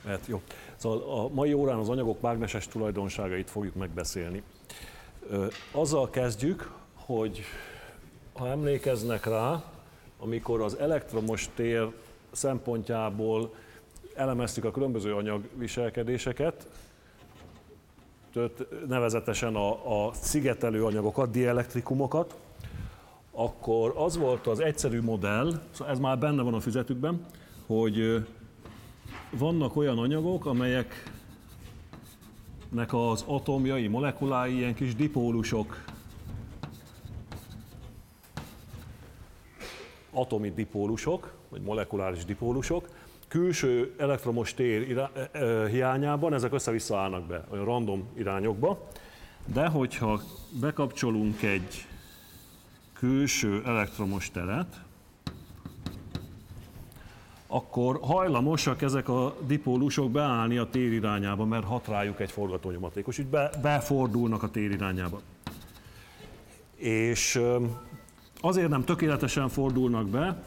Hát jó. Szóval a mai órán az anyagok mágneses tulajdonságait fogjuk megbeszélni. Azzal kezdjük, hogy ha emlékeznek rá, amikor az elektromos tér szempontjából elemeztük a különböző anyagviselkedéseket, nevezetesen a szigetelő anyagokat, dielektrikumokat, akkor az volt az egyszerű modell, szóval ez már benne van a füzetükben, hogy vannak olyan anyagok, amelyeknek az atomjai, molekulái ilyen kis dipólusok, atomi dipólusok, vagy molekuláris dipólusok, külső elektromos tér hiányában ezek össze-vissza állnak be, olyan random irányokba, de hogyha bekapcsolunk egy külső elektromos teret, akkor hajlamosak ezek a dipólusok beállni a tér irányába, mert hat rájuk egy forgatónyomatékos, így befordulnak a tér irányába. És azért nem tökéletesen fordulnak be,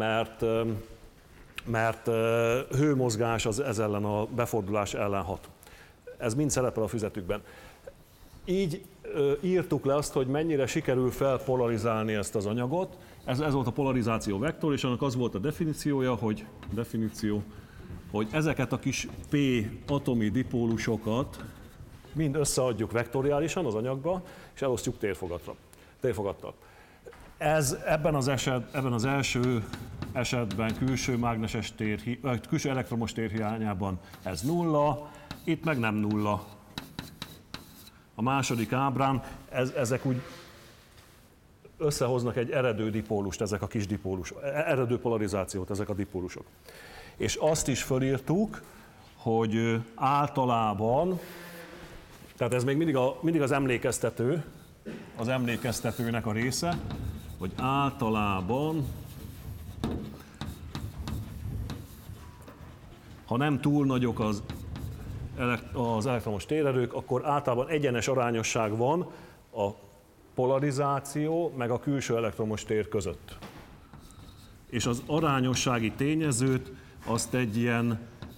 mert hőmozgás az ez ellen a befordulás ellen hat. Ez mind szerepel a füzetükben. Így írtuk le azt, hogy mennyire sikerül felpolarizálni ezt az anyagot. Ez volt a polarizáció vektor, és annak az volt a definíciója, hogy ezeket a kis P atomi dipólusokat mind összeadjuk vektoriálisan az anyagba, és elosztjuk térfogattal. Ez ebben az első esetben külső elektromos tér hiányában ez nulla, itt meg nem nulla. A második ábrán ezek úgy összehoznak egy eredő dipólust, ezek a kis dipólusok, eredő polarizációt ezek a dipólusok. És azt is fölírtuk, hogy általában, tehát ez még mindig az emlékeztetőnek a része, hogy általában, ha nem túl nagyok az elektromos térerők, akkor általában egyenes arányosság van a polarizáció meg a külső elektromos tér között. És az arányossági tényezőt azt egy ilyen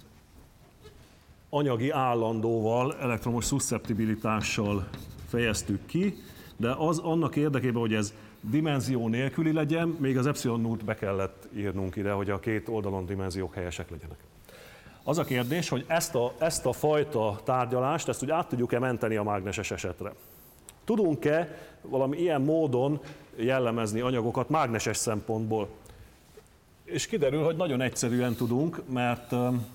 anyagi állandóval, elektromos szusszeptibilitással fejeztük ki, de az annak érdekében, hogy ez dimenzió nélküli legyen, még az epsilon naught be kellett írnunk ide, hogy a két oldalon dimenziók helyesek legyenek. Az a kérdés, hogy ezt a fajta tárgyalást, ezt úgy át tudjuk-e menteni a mágneses esetre. Tudunk-e valami ilyen módon jellemezni anyagokat mágneses szempontból? És kiderül, hogy nagyon egyszerűen tudunk, mert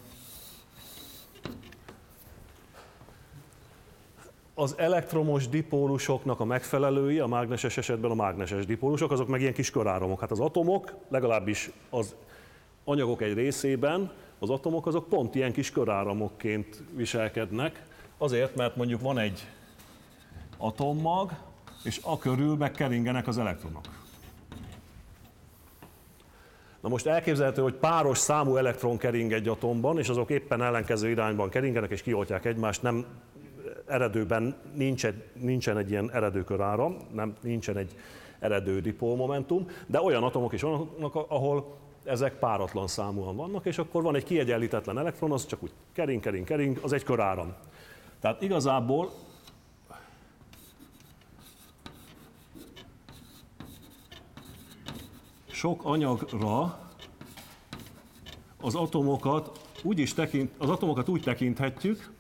az elektromos dipólusoknak a megfelelői, a mágneses esetben a mágneses dipólusok, azok meg ilyen kis köráramok. Hát az atomok, legalábbis az anyagok egy részében, az atomok azok pont ilyen kis köráramokként viselkednek, azért, mert mondjuk van egy atommag, és a körül megkeringenek az elektronok. Na most elképzelhető, hogy páros számú elektron kering egy atomban, és azok éppen ellenkező irányban keringenek, és kioltják egymást, nem eredőben nincsen egy ilyen eredő köráram, nincsen egy eredő dipolmomentum, de olyan atomok is vannak, ahol ezek páratlan számúan vannak, és akkor van egy kiegyenlítetlen elektron, az csak úgy kering, az egy köráram. Tehát igazából sok anyagra az atomokat úgy tekinthetjük,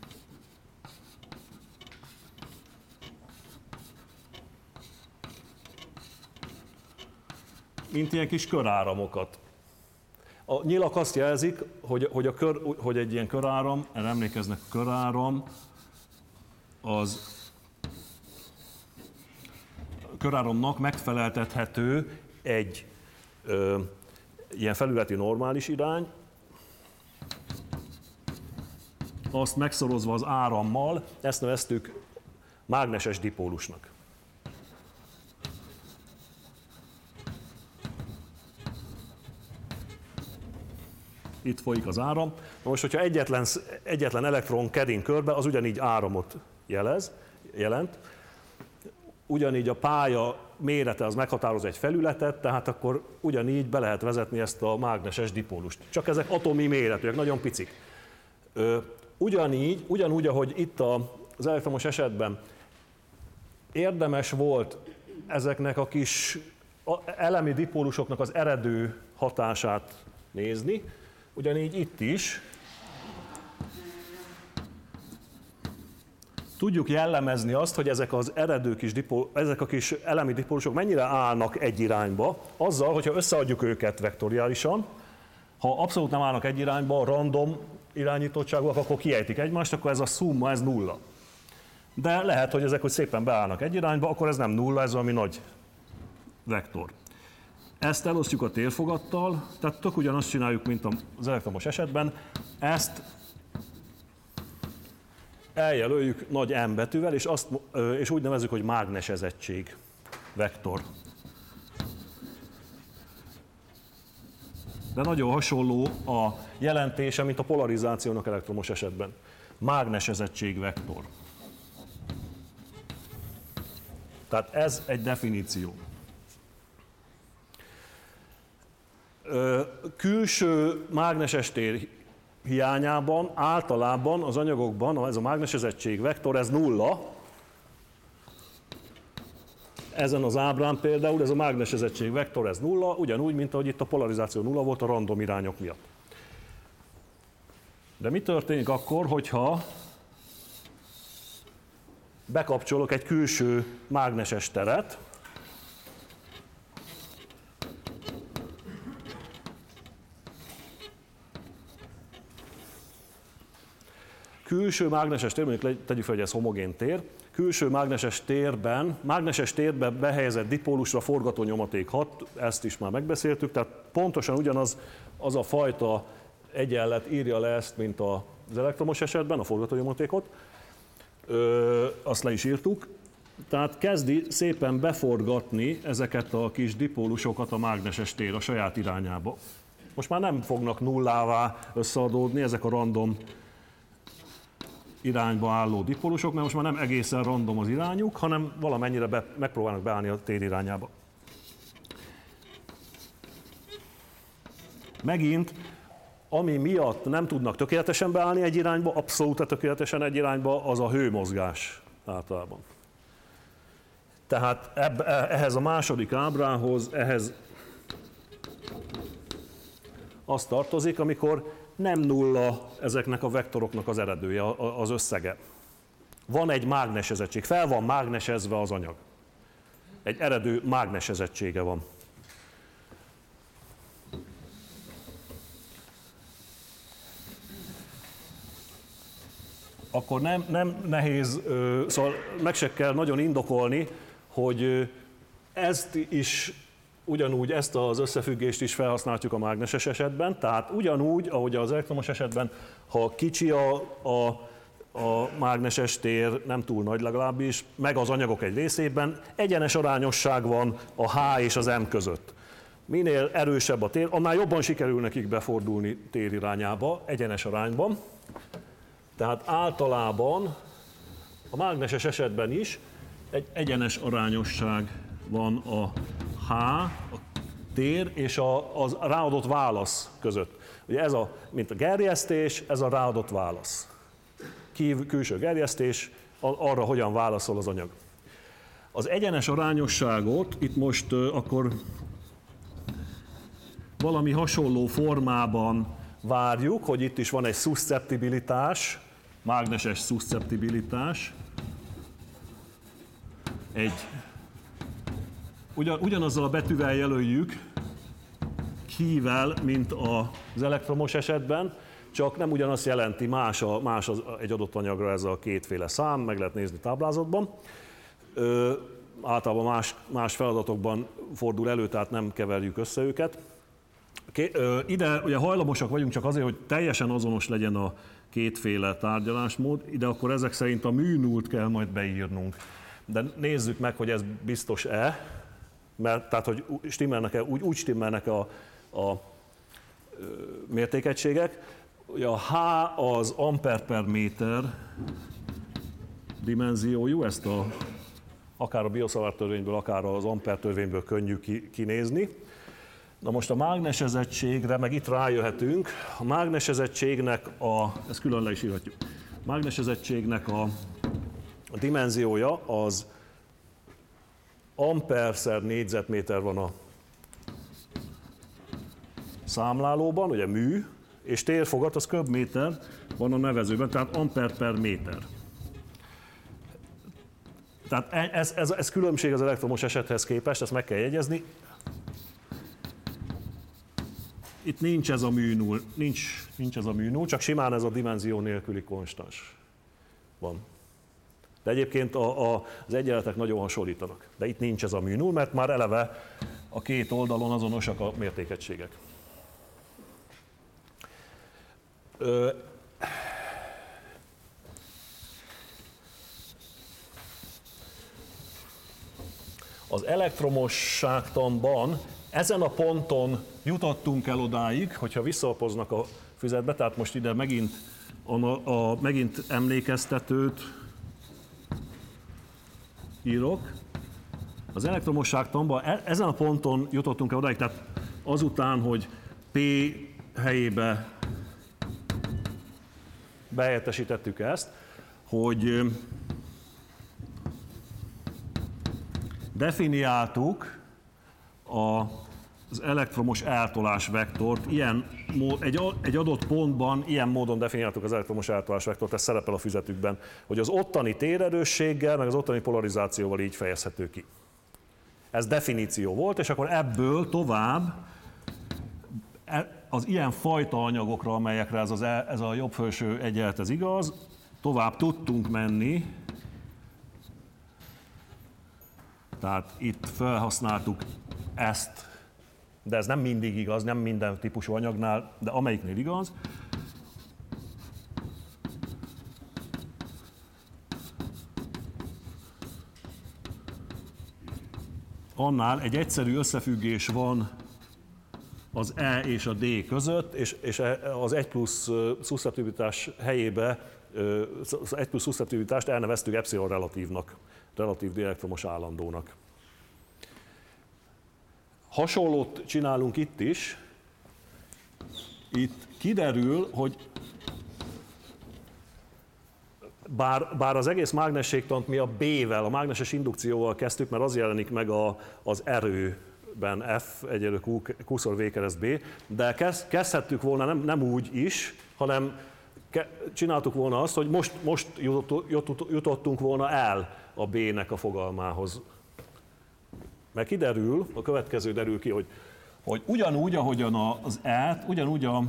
mint ilyen kis köráramokat. A nyilak azt jelzik, hogy egy ilyen köráram, erre emlékeznek, köráram, az köráramnak megfeleltethető egy ilyen felületi normális irány, azt megszorozva az árammal, ezt neveztük mágneses dipólusnak. Itt folyik az áram. Most, hogyha egyetlen elektron kering körbe, az ugyanígy áramot jelent. Ugyanígy a pálya mérete az meghatároz egy felületet, tehát akkor ugyanígy be lehet vezetni ezt a mágneses dipólust. Csak ezek atomi méretűek, nagyon picik. Ugyanúgy, ahogy itt az elektromos esetben érdemes volt ezeknek a kis elemi dipólusoknak az eredő hatását nézni, ugyanígy itt is tudjuk jellemezni azt, hogy ezek az eredő ezek a kis elemi dipólusok mennyire állnak egy irányba, azzal, hogyha összeadjuk őket vektoriálisan, ha abszolút nem állnak egy irányba, random irányítottságúak, akkor kiejtik egymást, akkor ez a szumma, ez nulla. De lehet, hogy ezek, hogy szépen beállnak egy irányba, akkor ez nem nulla, ez valami nagy vektor. Ezt elosztjuk a térfogattal, tehát tök ugyanazt csináljuk, mint az elektromos esetben, ezt eljelöljük nagy M betűvel, és úgy nevezzük, hogy mágnesezettség vektor. De nagyon hasonló a jelentése, mint a polarizációnak elektromos esetben. Mágnesezettség vektor. Tehát ez egy definíció. Külső mágneses tér hiányában általában az anyagokban ez a mágnesezettség vektor, ez nulla. Ezen az ábrán például ez a mágnesezettség vektor, ez nulla, ugyanúgy, mint ahogy itt a polarizáció nulla volt a random irányok miatt. De mi történik akkor, hogyha bekapcsolok egy külső mágneses teret, külső mágneses tér, mondjuk tegyük fel, hogy ez homogén tér, külső mágneses térben behelyezett dipólusra forgatónyomaték hat, ezt is már megbeszéltük, tehát pontosan ugyanaz az a fajta egyenlet írja le ezt, mint az elektromos esetben, a forgatónyomatékot, azt le is írtuk, tehát kezdi szépen beforgatni ezeket a kis dipólusokat a mágneses tér a saját irányába. Most már nem fognak nullává összeadódni ezek a random irányba álló dipólusok, mert most már nem egészen random az irányuk, hanem valamennyire megpróbálnak beállni a tér irányába. Megint, ami miatt nem tudnak tökéletesen beállni egy irányba, abszolút tökéletesen egy irányba, az a hőmozgás általában. Tehát ehhez a második ábrához, ehhez az tartozik, amikor nem nulla ezeknek a vektoroknak az eredője, az összege. Van egy mágnesezettség, fel van mágnesezve az anyag. Egy eredő mágnesezettsége van. Akkor nem nehéz, szóval meg se kell nagyon indokolni, hogy ezt is ugyanúgy ezt az összefüggést is felhasználjuk a mágneses esetben, tehát ugyanúgy, ahogy az elektromos esetben, ha kicsi a mágneses tér, nem túl nagy legalábbis, meg az anyagok egy részében, egyenes arányosság van a H és az M között. Minél erősebb a tér, annál jobban sikerül nekik befordulni tér irányába, egyenes arányban. Tehát általában a mágneses esetben is egy egyenes arányosság van a H, a tér és az ráadott válasz között. Ugye ez mint a gerjesztés, ez a ráadott válasz. Külső gerjesztés, arra hogyan válaszol az anyag. Az egyenes arányosságot itt most akkor valami hasonló formában várjuk, hogy itt is van egy szuszceptibilitás, mágneses szuszceptibilitás, ugyanazzal a betűvel jelöljük, Q-vel, mint az elektromos esetben, csak nem ugyanazt jelenti, más egy adott anyagra ez a kétféle szám, meg lehet nézni táblázatban. Általában más feladatokban fordul elő, tehát nem keverjük össze őket. Ide ugye hajlamosak vagyunk csak azért, hogy teljesen azonos legyen a kétféle tárgyalásmód, ide akkor ezek szerint a μ0-t kell majd beírnunk. De nézzük meg, hogy ez biztos-e, mert tehát, hogy stimmelnek-e, úgy stimmelnek a mértékegységek. Ugye a H az ampere per méter dimenziójú, ezt akár a Biot-Savart törvényből, akár az ampere törvényből könnyű kinézni. Na most a mágnesezettségre, meg itt rájöhetünk, a mágnesezettségnek ezt külön le is írhatjuk, a mágnesezettségnek a dimenziója az amperszer négyzetméter van a számlálóban, ugye mű, és térfogat az köbméter van a nevezőben, tehát amper per méter. Tehát ez különbség az elektromos esethez képest, ezt meg kell jegyezni. Itt nincs ez a mű-null, nincs ez a mű-null, csak simán ez a dimenzió nélküli konstans van. De egyébként az egyenletek nagyon hasonlítanak. De itt nincs ez a mű-null, mert már eleve a két oldalon azonosak a mértékegységek. Az elektromosságtanban ezen a ponton jutottunk el odáig, hogyha visszalapoznak a füzetbe, tehát most ide megint emlékeztetőt írok. Az elektromosságtanban ezen a ponton jutottunk el odáig, tehát azután, hogy P helyébe behelyettesítettük ezt, hogy definiáltuk az elektromos eltolás vektort, egy adott pontban ilyen módon definiáltuk az elektromos eltolás vektort, ez szerepel a füzetükben, hogy az ottani térerősséggel, meg az ottani polarizációval így fejezhető ki. Ez definíció volt, és akkor ebből tovább az ilyen fajta anyagokra, amelyekre ez a jobb felső egyenlet ez igaz, tovább tudtunk menni. Tehát itt felhasználtuk ezt, de ez nem mindig igaz, nem minden típusú anyagnál, de amelyiknél igaz. Annál egy egyszerű összefüggés van az E és a D között, és az 1 plusz szuszeptibilitás helyébe, az 1 plusz szuszeptibilitást elneveztük epszilon relatívnak, relatív dielektromos állandónak. Hasonlót csinálunk itt is. Itt kiderül, hogy bár az egész mágnességtant mi a B-vel, a mágneses indukcióval kezdtük, mert az jelenik meg az erőben F egyenlő Q-szor V kereszt B, de kezdhettük volna nem úgy is, hanem csináltuk volna azt, hogy most jutottunk volna el a B-nek a fogalmához. Mert kiderül, a következő derül ki, hogy ugyanúgy, ahogyan az E-t, ugyanúgy a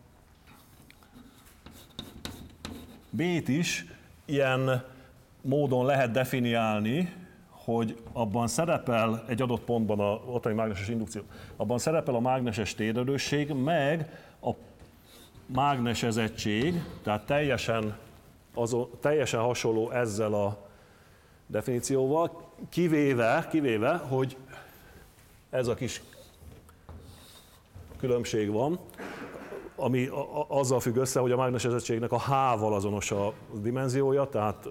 B-t is ilyen módon lehet definiálni, hogy abban szerepel egy adott pontban a ottani mágneses indukció, abban szerepel a mágneses térerősség, meg a mágnesezettség, tehát teljesen hasonló ezzel a definícióval, kivéve, hogy ez a kis különbség van, ami azzal függ össze, hogy a mágnesezettségnek a H-val azonos a dimenziója, tehát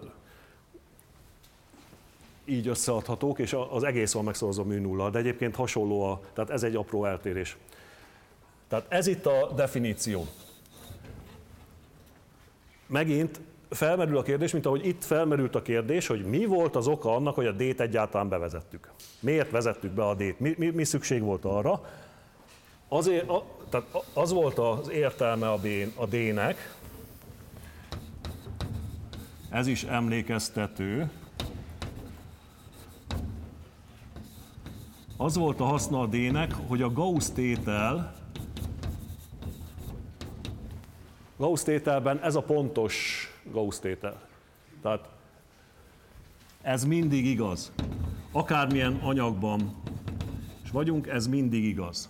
így összeadhatók, és az egész van megszorozva mű nullal, de egyébként hasonló, tehát ez egy apró eltérés. Tehát ez itt a definíció. Megint felmerül a kérdés, mint ahogy itt felmerült a kérdés, hogy mi volt az oka annak, hogy a D-t egyáltalán bevezettük. Miért vezettük be a D-t? Mi szükség volt arra? Tehát az volt az értelme a D-nek, ez is emlékeztető, az volt a haszna a D-nek, hogy a Gauss-tételben ez a pontos Gauss-tétel. Tehát ez mindig igaz. Akármilyen anyagban is vagyunk, ez mindig igaz.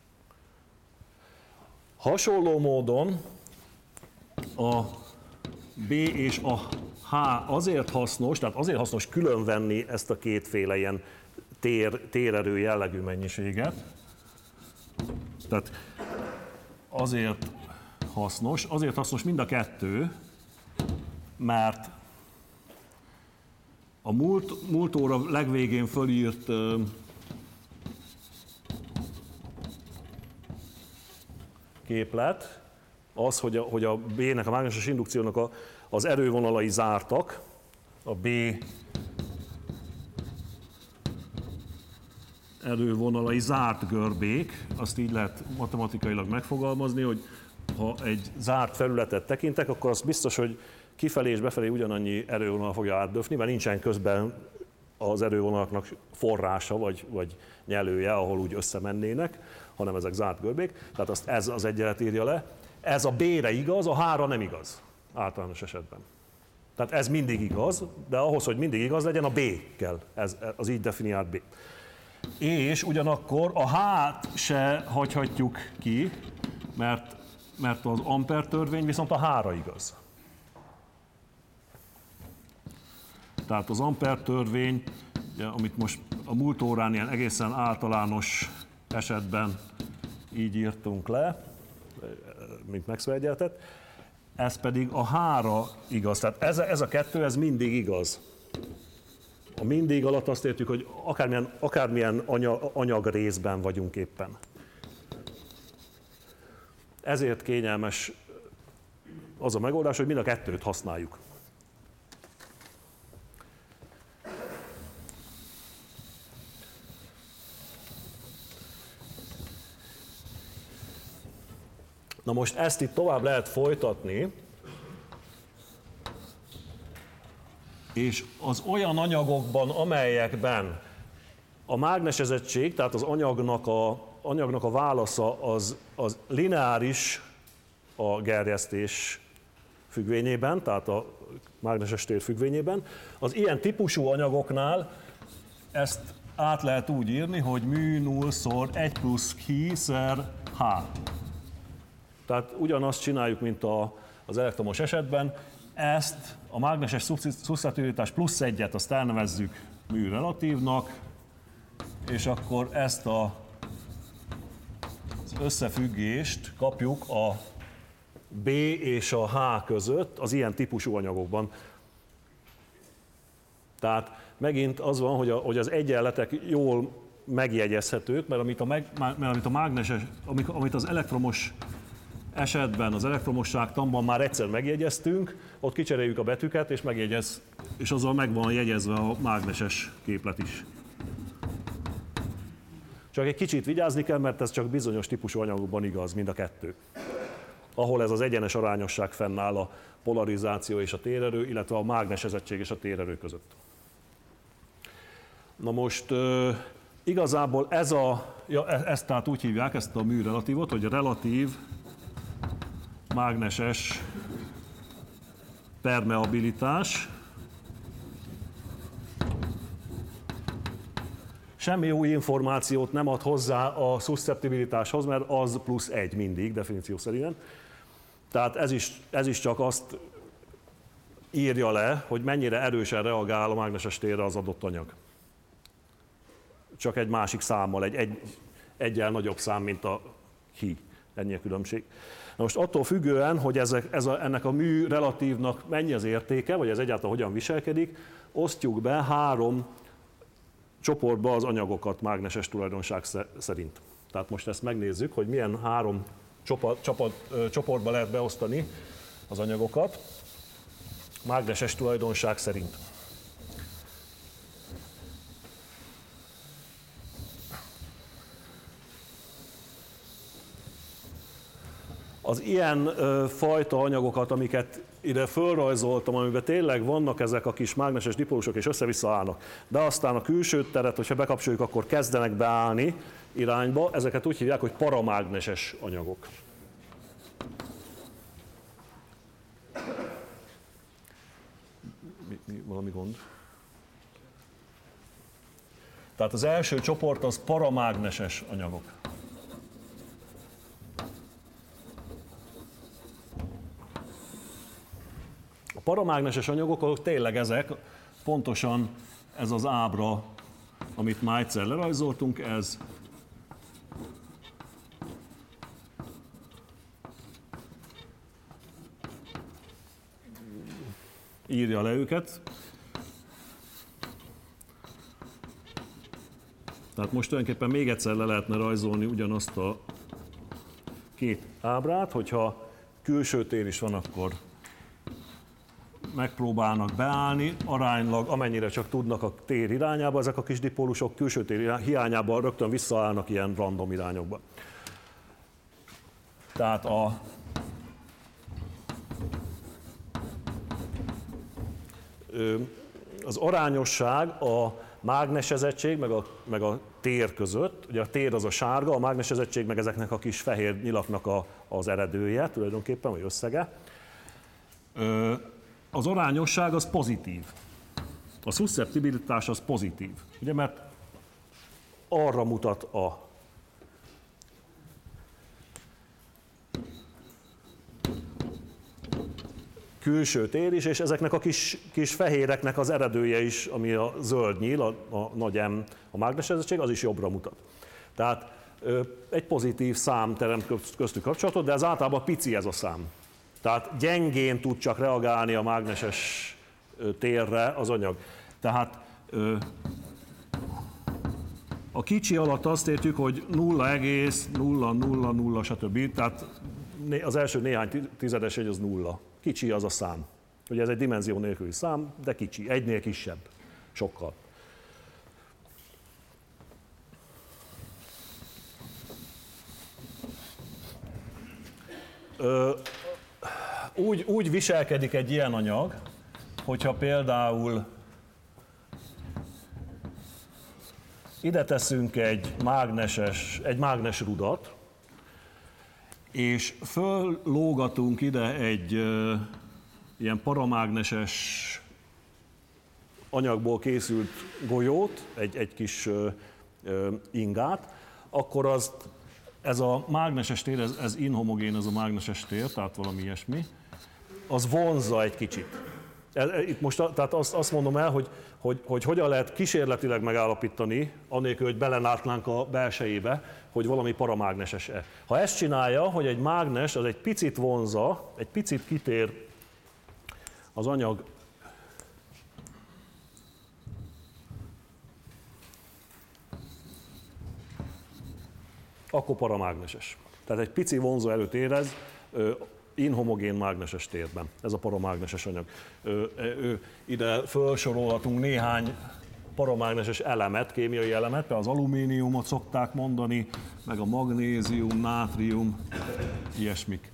Hasonló módon a B és a H azért hasznos, tehát azért hasznos külön venni ezt a kétféle ilyen térerő jellegű mennyiséget. Tehát azért hasznos mind a kettő, mert a múlt óra legvégén fölírt képlet az, hogy a B-nek, a mágneses indukciónak az erővonalai zártak, a B erővonalai zárt görbék, azt így lehet matematikailag megfogalmazni, hogy ha egy zárt felületet tekintek, akkor az biztos, hogy kifelé és befelé ugyanannyi erővonal fogja átdöfni, mert nincsen közben az erővonalaknak forrása vagy nyelője, ahol úgy összemennének, hanem ezek zárt görbék. Tehát azt ez az egyenlet írja le. Ez a B-re igaz, a H-ra nem igaz általános esetben. Tehát ez mindig igaz, de ahhoz, hogy mindig igaz legyen, a B kell, ez az így definiált B. És ugyanakkor a H-t se hagyhatjuk ki, mert az Ampère törvény viszont a H-ra igaz. Tehát az Ampère törvény, amit most a múlt órán ilyen egészen általános esetben így írtunk le, mint Maxwell-egyenletet, ez pedig a H-ra igaz. Tehát ez a kettő, ez mindig igaz. A mindig alatt azt értjük, hogy akármilyen anyagrészben vagyunk éppen. Ezért kényelmes az a megoldás, hogy mind a kettőt használjuk. Na most ezt itt tovább lehet folytatni, és az olyan anyagokban, amelyekben a mágnesezettség, tehát az anyagnak a válasza az lineáris a gerjesztés függvényében, tehát a mágneses tér függvényében, az ilyen típusú anyagoknál ezt át lehet úgy írni, hogy μ 0-szor 1 plusz chi-szer h. Tehát ugyanazt csináljuk, mint az elektromos esetben, ezt a mágneses szusszetivitás plusz 1-et azt elnevezzük μ relatívnak, és akkor ezt az összefüggést kapjuk a B és a H között az ilyen típusú anyagokban. Tehát megint az van, hogy az egyenletek jól megjegyezhetők, mert amit az elektromos esetben, az elektromosságtanban már egyszer megjegyeztünk, ott kicseréljük a betűket, és azzal meg van jegyezve a mágneses képlet is. Csak egy kicsit vigyázni kell, mert ez csak bizonyos típusú anyagokban igaz, mind a kettő. Ahol ez az egyenes arányosság fennáll a polarizáció és a térerő, illetve a mágnesezettség és a térerő között. Na most igazából ezt tehát úgy hívják, ezt a μ relatívot, hogy relatív mágneses permeabilitás. Semmi új információt nem ad hozzá a szusszeptibilitáshoz, mert az plusz 1 mindig, definíció szerint. Tehát ez is csak azt írja le, hogy mennyire erősen reagál a mágneses térre az adott anyag. Csak egy másik számmal, egyel nagyobb szám, mint a chi. Ennyi a különbség. Na most attól függően, hogy ennek a μ relatívnak mennyi az értéke, vagy ez egyáltalán hogyan viselkedik, osztjuk be 3 csoportba az anyagokat mágneses tulajdonság szerint. Tehát most ezt megnézzük, hogy milyen 3 csoportba lehet beosztani az anyagokat mágneses tulajdonság szerint. Az ilyen fajta anyagokat, amiket ide fölrajzoltam, amiben tényleg vannak ezek a kis mágneses dipólusok és össze-vissza állnak, de aztán a külső teret, hogyha bekapcsoljuk, akkor kezdenek beállni irányba, ezeket úgy hívják, hogy paramágneses anyagok. Valami gond? Tehát az első csoport az paramágneses anyagok. A paramágneses anyagok, ahol tényleg ezek, pontosan ez az ábra, amit már egyszer lerajzoltunk, ez írja le őket. Tehát most tulajdonképpen még egyszer le lehetne rajzolni ugyanazt a két ábrát, hogyha külső tér is van, akkor megpróbálnak beállni, aránylag amennyire csak tudnak a tér irányába, ezek a kis dipólusok külső tér hiányában rögtön visszaállnak ilyen random irányokba. Tehát az arányosság a mágnesezettség meg a tér között, ugye a tér az a sárga, a mágnesezettség meg ezeknek a kis fehér nyilaknak az eredője tulajdonképpen, vagy összege. Az arányosság az pozitív. A szusszeptibilitás az pozitív, ugye, mert arra mutat a külső tér is, és ezeknek a kis fehéreknek az eredője is, ami a zöld nyíl, a nagy M, a mágnesezettség, az is jobbra mutat. Tehát egy pozitív szám teremt köztük kapcsolatot, de ez általában pici ez a szám. Tehát gyengén tud csak reagálni a mágneses térre az anyag. Tehát a kicsi alatt azt értjük, hogy 0,0000 stb. Tehát az első néhány tizedes egy az nulla. Kicsi az a szám. Ugye ez egy dimenzió nélküli szám, de kicsi, egynél kisebb, sokkal. Úgy viselkedik egy ilyen anyag, hogyha például ide teszünk egy mágnesrudat, és föllógatunk ide egy ilyen paramágneses anyagból készült golyót, egy kis ingát, akkor ez a mágneses tér, ez inhomogén, ez a mágneses tér, tehát valami ilyesmi, az vonzza egy kicsit. Itt most tehát azt mondom el, hogy hogyan lehet kísérletileg megállapítani, anélkül, hogy belenátnánk a belsejébe, hogy valami paramágneses-e. Ha ezt csinálja, hogy egy mágnes az egy picit vonzza, egy picit kitér az anyag akkor paramágneses. Tehát egy pici vonzó erőt érez inhomogén mágneses térben. Ez a paramágneses anyag. Ide felsorolhatunk néhány paramágneses elemet, kémiai elemet, például az alumíniumot szokták mondani, meg a magnézium, nátrium, ilyesmik.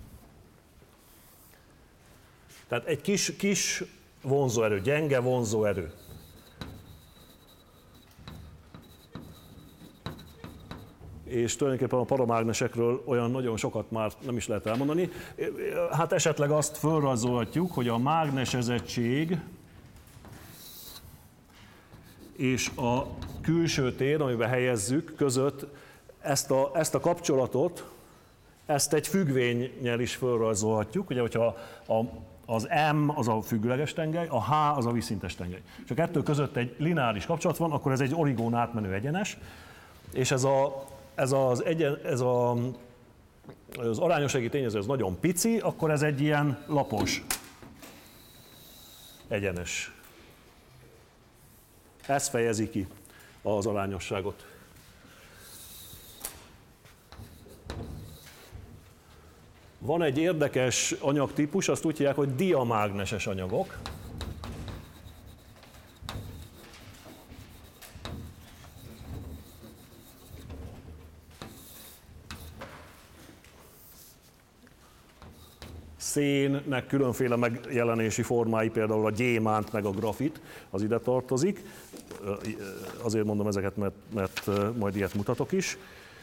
Tehát egy kis vonzóerő, gyenge vonzóerő. És tulajdonképpen a paramágnesekről olyan nagyon sokat már nem is lehet elmondani. Hát esetleg azt felrajzolhatjuk, hogy a mágnesezettség és a külső tér, amiben helyezzük, között ezt a kapcsolatot, ezt egy függvénnyel is felrajzolhatjuk. Ugye, hogyha az M az a függőleges tengely, a H az a vízszintes tengely. És a kettő között egy lineáris kapcsolat van, akkor ez egy origón átmenő egyenes, és az arányossági tényező az nagyon pici, akkor ez egy ilyen lapos egyenes. Ez fejezi ki az arányosságot. Van egy érdekes anyagtípus, azt úgy hívják, hogy diamágneses anyagok. Szénnek különféle megjelenési formái, például a gyémánt meg a grafit, az ide tartozik. Azért mondom ezeket, mert majd ilyet mutatok is.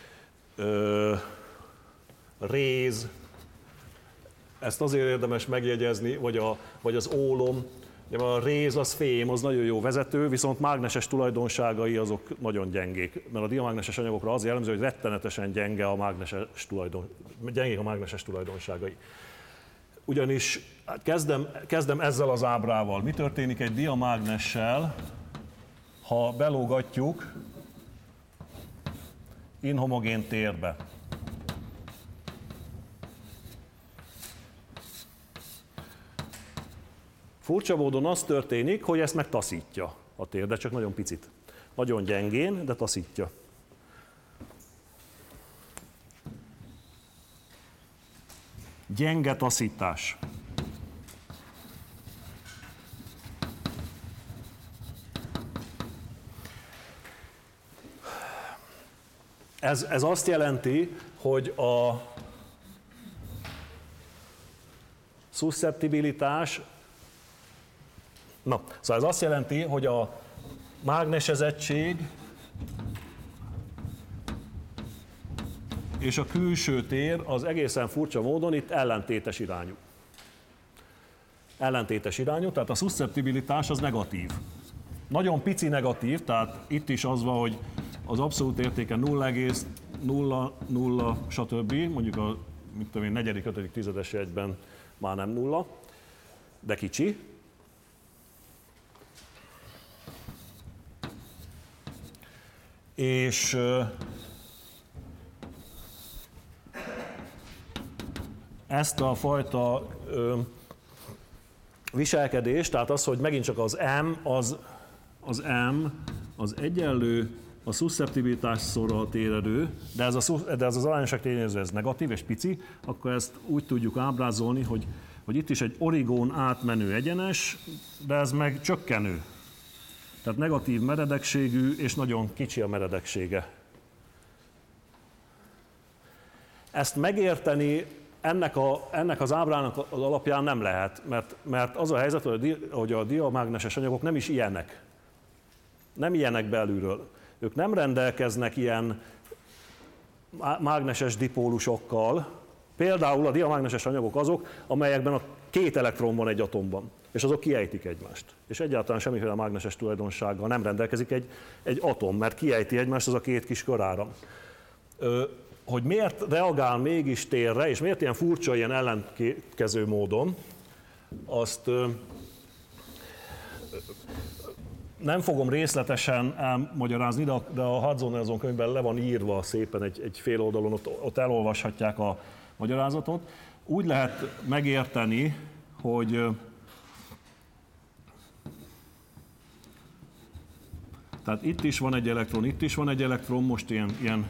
Réz, ezt azért érdemes megjegyezni, vagy az ólom. A réz az fém, az nagyon jó vezető, viszont mágneses tulajdonságai azok nagyon gyengék. Mert a diamágneses anyagokra az jellemző, hogy rettenetesen gyengék a mágneses tulajdonságai. Ugyanis kezdem ezzel az ábrával. Mi történik egy diamágnessel, ha belógatjuk inhomogén térbe? Furcsa módon az történik, hogy ezt megtaszítja a tér, de csak nagyon picit. Nagyon gyengén, de taszítja. gyenge taszítás. Ez azt jelenti, hogy a szusszeptibilitás, szóval ez azt jelenti, hogy a mágnesezettség és a külső tér az egészen furcsa módon itt ellentétes irányú. Ellentétes irányú, tehát a szusszeptibilitás az negatív. Nagyon pici negatív, tehát itt is az van, hogy az abszolút értéke 0,00 stb. Mondjuk a 4., 5., 10. jegyben már nem nulla, de kicsi. És ezt a fajta viselkedést, tehát az, hogy megint csak az M az egyenlő a szusszeptibilitás szorral a térerő, de ez az arányosság tényező, ez negatív és pici, akkor ezt úgy tudjuk ábrázolni, hogy itt is egy origón átmenő egyenes, de ez meg csökkenő. Tehát negatív meredekségű és nagyon kicsi a meredeksége. Ezt megérteni ennek az ábrának az alapján nem lehet, mert az a helyzet, hogy a diamágneses anyagok nem is ilyenek. Nem ilyenek belülről. Ők nem rendelkeznek ilyen mágneses dipólusokkal. Például a diamágneses anyagok azok, amelyekben a 2 elektron van egy atomban, és azok kiejtik egymást. És egyáltalán semmiféle mágneses tulajdonsággal nem rendelkezik egy atom, mert kiejti egymást az a 2 kis köráram. Hogy miért reagál mégis térre, és miért ilyen furcsa, ilyen ellenkező módon, azt nem fogom részletesen elmagyarázni, de a Hudson-Nelson könyvben le van írva szépen egy fél oldalon, ott elolvashatják a magyarázatot. Úgy lehet megérteni, hogy tehát itt is van egy elektron, itt is van egy elektron, most ilyen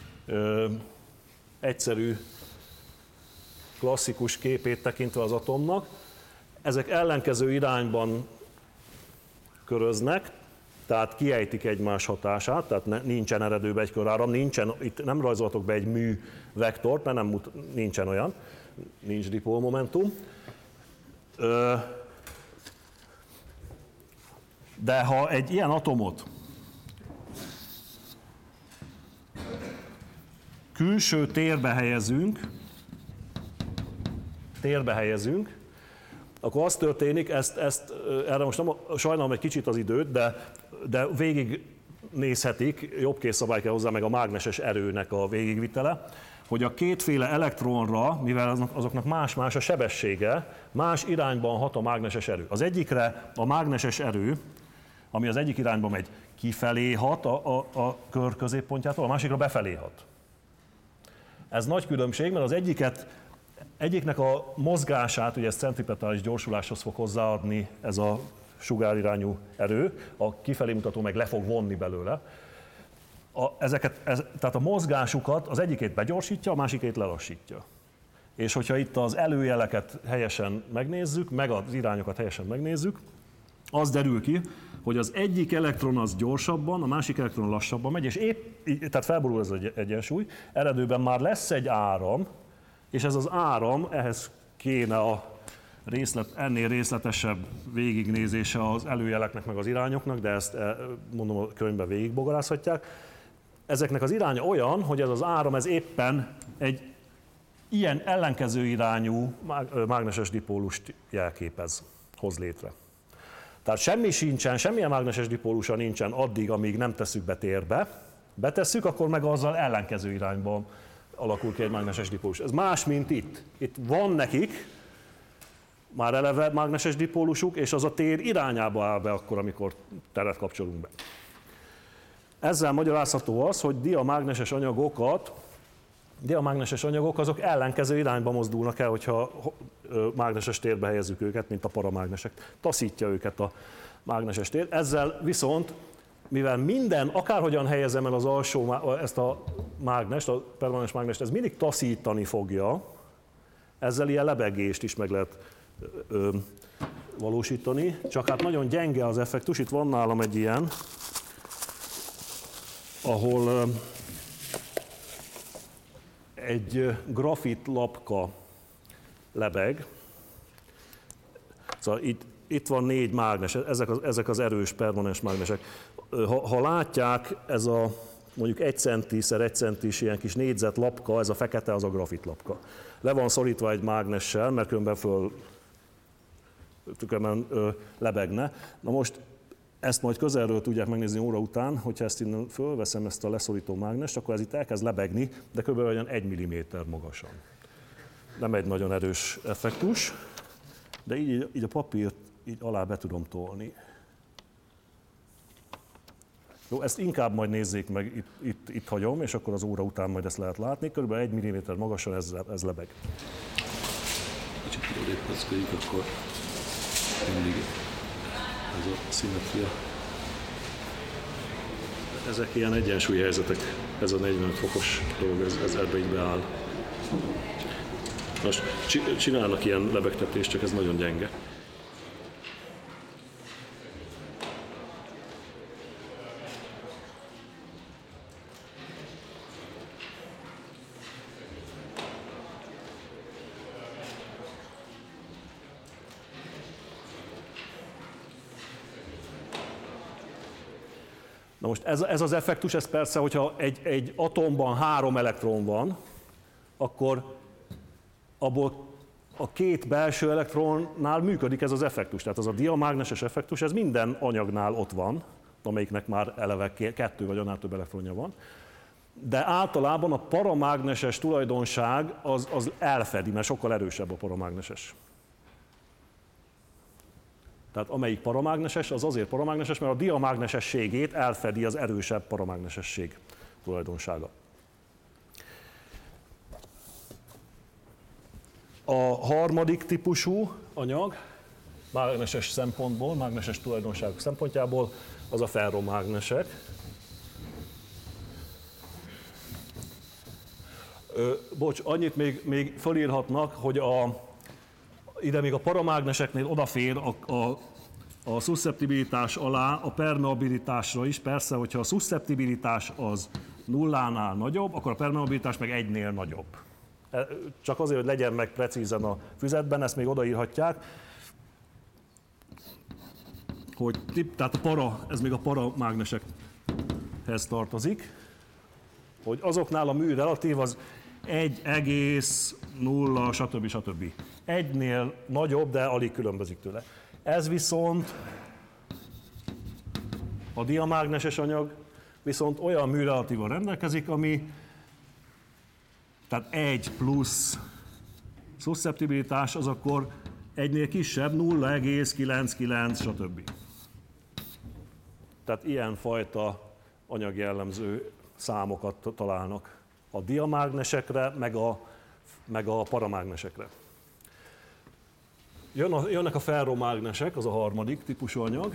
egyszerű, klasszikus képét tekintve az atomnak. Ezek ellenkező irányban köröznek, tehát kiejtik egymás hatását, tehát nincsen eredőbe egy köráram, itt nem rajzoltok be egy mű vektort, mert nincsen olyan, nincs dipolmomentum. De ha egy ilyen atomot külső térbe helyezünk, akkor az történik, erre most nem, sajnálom egy kicsit az időt, de végig nézhetik, jobb készszabály kell hozzá, meg a mágneses erőnek a végigvitele, hogy a kétféle elektronra, mivel azoknak más-más a sebessége, más irányban hat a mágneses erő. Az egyikre a mágneses erő, ami az egyik irányban megy, kifelé hat a kör középpontjától, a másikra befelé hat. Ez nagy különbség, mert az egyiknek a mozgását, ugye ez centripetális gyorsuláshoz fog hozzáadni ez a sugárirányú erő, a kifelé mutató meg le fog vonni belőle. Tehát a mozgásukat az egyikét begyorsítja, a másikét lelassítja. És hogyha itt az előjeleket helyesen megnézzük, meg az irányokat helyesen megnézzük, az derül ki, hogy az egyik elektron az gyorsabban, a másik elektron lassabban megy, és tehát felborul ez az egyensúly, eredőben már lesz egy áram, és ez az áram, ehhez kéne ennél részletesebb végignézése az előjeleknek meg az irányoknak, de ezt mondom a könyvben végigbogarázhatják. Ezeknek az iránya olyan, hogy ez az áram ez éppen egy ilyen ellenkező irányú mágneses dipólust jelképez, hoz létre. Tehát semmilyen mágneses dipólusa nincsen addig, amíg nem tesszük be térbe. Betesszük, akkor meg azzal ellenkező irányban alakul ki egy mágneses dipólus. Ez más, mint itt. Itt van nekik már eleve mágneses dipólusuk, és az a tér irányába áll be akkor, amikor teret kapcsolunk be. Ezzel magyarázható az, hogy diamágneses anyagok azok ellenkező irányba mozdulnak el, hogyha mágneses térbe helyezzük őket, mint a paramágnesek. Taszítja őket a mágneses tér. Ezzel viszont, mivel akárhogyan helyezem el az ezt a mágnest, a permanens mágnest, ez mindig taszítani fogja, Ezzel ilyen lebegést is meg lehet valósítani, csak hát nagyon gyenge az effektus. Itt van nálam egy ilyen, ahol egy grafit lapka lebeg. Szóval itt van 4 mágnes, ezek az erős permanens mágnesek. Ha látják, ez a mondjuk 1 cm x 1 centis ilyen kis négyzet lapka, ez a fekete, az a grafit lapka. Le van szorítva egy mágnessel, mert különben lebegne. Na most ezt majd közelről tudják megnézni óra után, hogyha ezt innen fölveszem, ezt a leszorító mágnest, akkor ez itt elkezd lebegni, de kb. Olyan 1 mm magasan. Nem egy nagyon erős effektus, de így a papírt így alá be tudom tolni. Jó, ezt inkább majd nézzék meg, itt hagyom, és akkor az óra után majd ezt lehet látni. Körülbelül 1 mm magasan ez lebeg. Kicsit odébb packoljük, akkor mindig ez a szimmetria. Ezek ilyen egyensúlyi helyzetek, ez a 45 fokos dolog, ez ebbe így beáll. Most csinálnak ilyen lebegtetést, csak ez nagyon gyenge. Na most ez az effektus, ez persze, hogyha egy atomban 3 elektron van, akkor abból a 2 belső elektronnál működik ez az effektus. Tehát az a diamágneses effektus, ez minden anyagnál ott van, amelyiknek már eleve 2 vagy annál több elektronja van. De általában a paramágneses tulajdonság az elfedi, mert sokkal erősebb a paramágneses. Tehát amelyik paramágneses, az azért paramágneses, mert a diamágnesességét elfedi az erősebb paramágnesesség tulajdonsága. A harmadik típusú anyag, mágneses szempontból, mágneses tulajdonságok szempontjából, az a ferromágnesek. Bocs, annyit még fölírhatnak, hogy ide még a paramágneseknél odafér a szusszeptibilitás alá a permeabilitásra is. Persze, hogyha a szusszeptibilitás az 0-nál nagyobb, akkor a permeabilitás meg 1-nél nagyobb. Csak azért, hogy legyen meg precízen a füzetben, ezt még odaírhatják, hogy tehát ez még a paramágnesekhez tartozik, hogy azoknál a mű relatív az 1,0, stb. 1-nél nagyobb, de alig különbözik tőle. Ez viszont a diamágneses anyag viszont olyan műrelatívan rendelkezik, ami tehát 1 plusz szusszeptibilitás az akkor 1-nél kisebb, 0,99, stb. Tehát ilyenfajta anyagjellemző számokat találnak a diamágnesekre, meg a paramágnesekre. Jönnek a ferromágnesek, az a harmadik típusú anyag.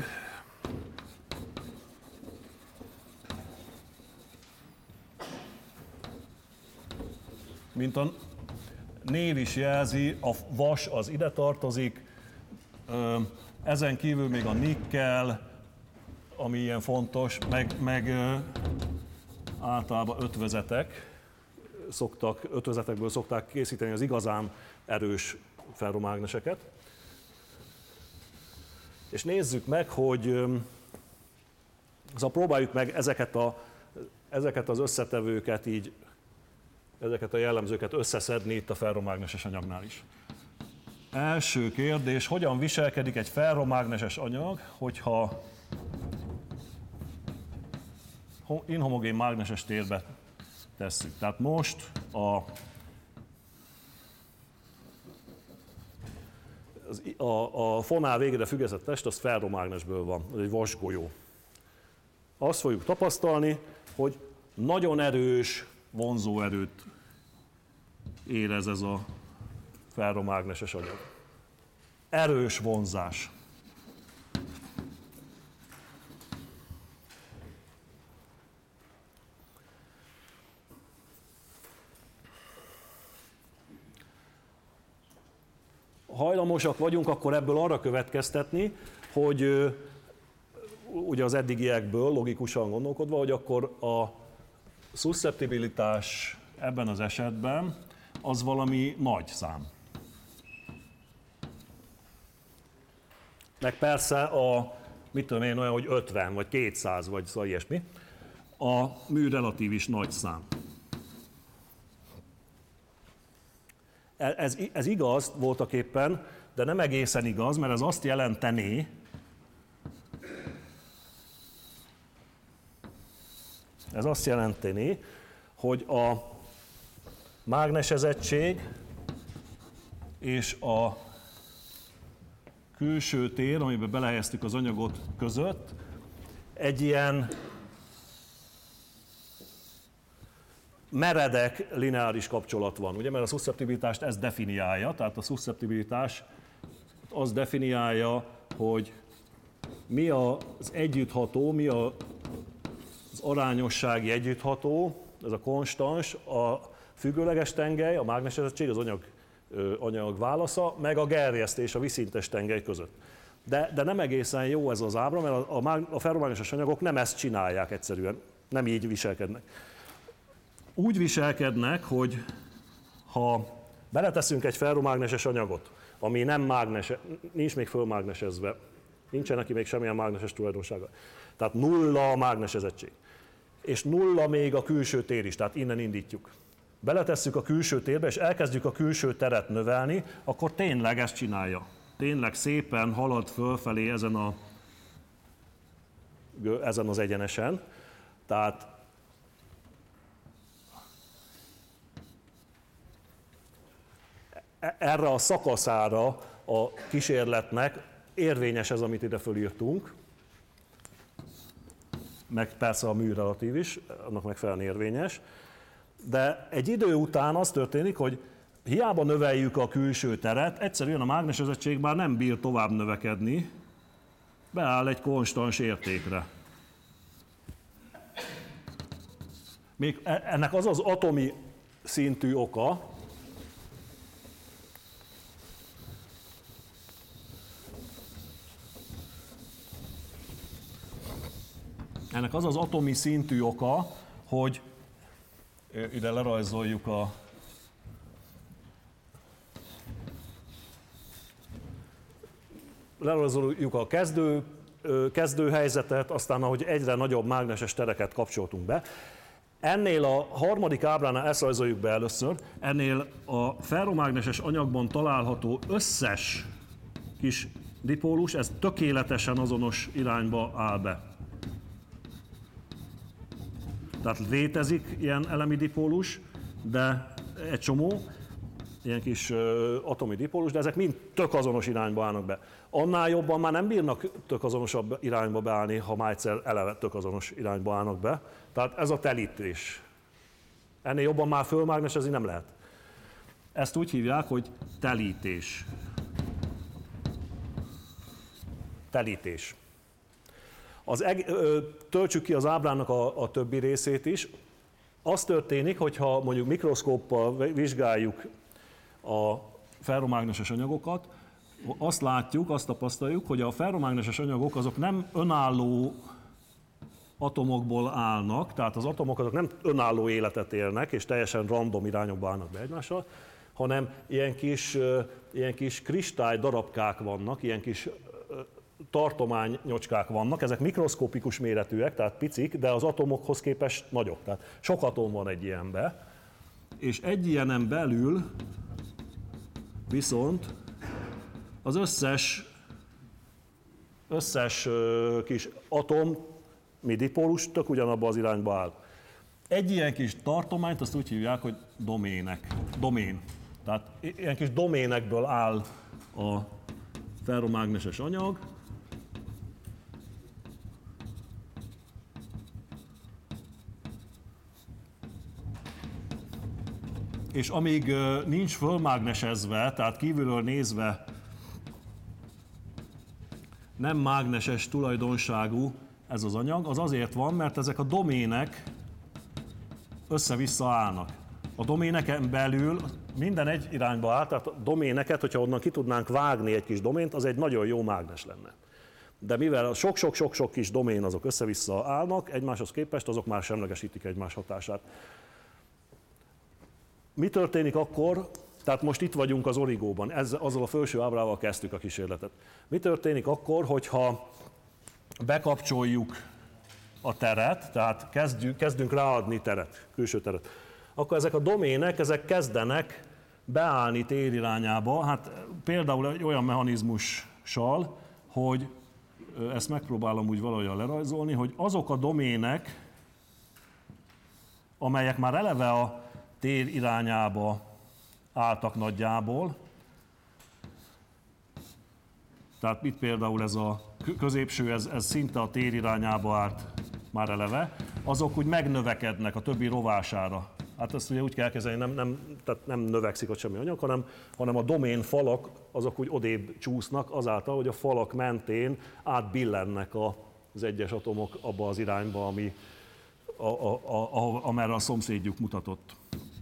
Mint a név is jelzi, a vas az ide tartozik, ezen kívül még a nikkel, ami ilyen fontos, meg általában ötvözetekből szokták készíteni az igazán erős ferromágneseket. És nézzük meg, hogy szóval próbáljuk meg ezeket az összetevőket így, ezeket a jellemzőket összeszedni itt a ferromágneses anyagnál is. Első kérdés, hogyan viselkedik egy ferromágneses anyag, hogyha inhomogén mágneses térbe tesszük. Tehát most a fonál végére függesztett test az ferromágnesből van, ez egy vasgolyó. Azt fogjuk tapasztalni, hogy nagyon erős vonzóerőt érez ez a ferromágneses anyag. Erős vonzás. hajlamosak vagyunk akkor ebből arra következtetni, hogy ugye az eddigiekből logikusan gondolkodva, hogy akkor a szusszeptibilitás ebben az esetben az valami nagy szám. Meg persze mit tudom én, olyan, hogy 50, vagy 200, vagy szóval ilyesmi. A mű relatív is nagy szám. Ez igaz voltaképpen, de nem egészen igaz, mert ez azt jelenteni, hogy a mágnesezettség és a külső tér, amiben belehelyeztük az anyagot között, egy ilyen meredek lineáris kapcsolat van, ugye, mert a szusszeptibilitást ez definiálja, tehát a szusszeptibilitás az definiálja, hogy mi az együttható, mi az arányossági együttható, ez a konstans, a függőleges tengely, a mágnesezettség, az anyag válasza, meg a gerjesztés, a vízszintes tengely között. De nem egészen jó ez az ábra, mert a ferromágneses anyagok nem ezt csinálják egyszerűen, nem így viselkednek. Úgy viselkednek, hogy ha beleteszünk egy ferromágneses anyagot, ami nem mágneses, nincs még fölmágnesezve, nincsen neki még semmilyen mágneses tulajdonsága, tehát nulla a mágnesezettség, és nulla még a külső tér is, tehát innen indítjuk. Beletesszük a külső térbe, és elkezdjük a külső teret növelni, akkor tényleg ezt csinálja. Tényleg szépen halad fölfelé ezen az egyenesen. Tehát erre a szakaszára a kísérletnek érvényes ez, amit ide fölírtunk, meg persze a mű relatív is, annak megfelelően érvényes. De egy idő után az történik, hogy hiába növeljük a külső teret, egyszerűen a mágnesezettség már nem bír tovább növekedni, beáll egy konstans értékre. Még ennek az az atomi szintű oka, hogy ide lerajzoljuk a kezdőhelyzetet, aztán ahogy egyre nagyobb mágneses tereket kapcsoltunk be. Ennél a harmadik ábránál, ezt rajzoljuk be először, ennél a ferromágneses anyagban található összes kis dipólus, ez tökéletesen azonos irányba áll be. Tehát létezik ilyen elemi dipólus, de egy csomó, ilyen kis atomi dipólus, de ezek mind tök azonos irányba állnak be. Annál jobban már nem bírnak tök azonosabb irányba beállni, ha már egyszer eleve tök azonos irányba állnak be. Tehát ez a telítés. Ennél jobban már fölmágnesezni nem lehet. Ezt úgy hívják, hogy telítés. Telítés. Töltsük ki az ábrának a többi részét is. Az történik, hogyha mondjuk mikroszkóppal vizsgáljuk a ferromágneses anyagokat, azt látjuk, azt tapasztaljuk, hogy a ferromágneses anyagok azok nem önálló atomokból állnak, tehát az atomok azok nem önálló életet élnek, és teljesen random irányokba állnak be egymással, hanem ilyen kis kristály darabkák vannak, ilyen kis tartománynyocskák vannak, ezek mikroszkopikus méretűek, tehát picik, de az atomokhoz képest nagyok. Tehát sok atom van egy ilyenbe, és egy ilyenen belül viszont az összes kis atom, dipólus tök ugyanabba az irányba áll. Egy ilyen kis tartományt azt úgy hívják, hogy domén. Tehát ilyen kis doménekből áll a ferromágneses anyag, és amíg nincs fölmágnesezve, tehát kívülről nézve nem mágneses tulajdonságú ez az anyag, az azért van, mert ezek a domének össze-vissza állnak. a doméneken belül minden egy irányba áll, tehát a doméneket, hogyha onnan ki tudnánk vágni egy kis domént, az egy nagyon jó mágnes lenne. De mivel a sok-sok kis domén azok össze-vissza állnak egymáshoz képest, azok már semlegesítik egymás hatását. Mi történik akkor, tehát most itt vagyunk az origóban, azzal a felső ábrával kezdtük a kísérletet. Mi történik akkor, hogyha bekapcsoljuk a teret, tehát kezdünk ráadni teret, külső teret, akkor ezek a domének, ezek kezdenek beállni tér irányába, hát például egy olyan mechanizmussal, hogy ezt megpróbálom úgy valahogyan lerajzolni, hogy azok a domének, amelyek már eleve a tér irányába álltak nagyjából, tehát itt például ez a középső, ez szinte a tér irányába állt már eleve, azok úgy megnövekednek a többi rovására. Hát ezt ugye úgy kell kezelni, tehát nem növekszik ott semmi anyag, hanem a domén falak azok úgy odébb csúsznak azáltal, hogy a falak mentén átbillennek az egyes atomok abba az irányba, amerre a szomszédjuk mutatott.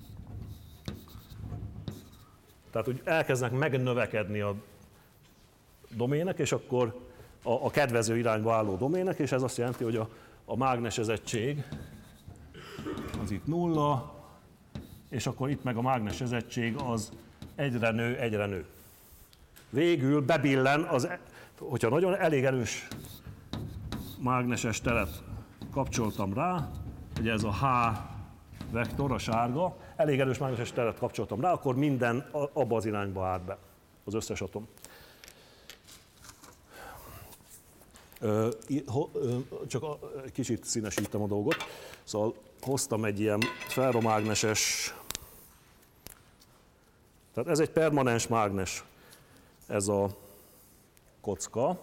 Tehát úgy elkezdenek megnövekedni a domének, és akkor a kedvező irányba álló domének, és ez azt jelenti, hogy a mágnesezettség az itt 0, és akkor itt meg a mágnesezettség az egyre nő. Végül bebillen, hogyha nagyon elég erős mágneses teret kapcsoltam rá, ugye ez a H vektor, a sárga, elég erős mágneses teret kapcsoltam rá, akkor minden abba az irányba állt be, az összes atom. Csak egy kicsit színesítem a dolgot, szóval hoztam egy ilyen ferromágneses, tehát ez egy permanens mágnes, ez a kocka,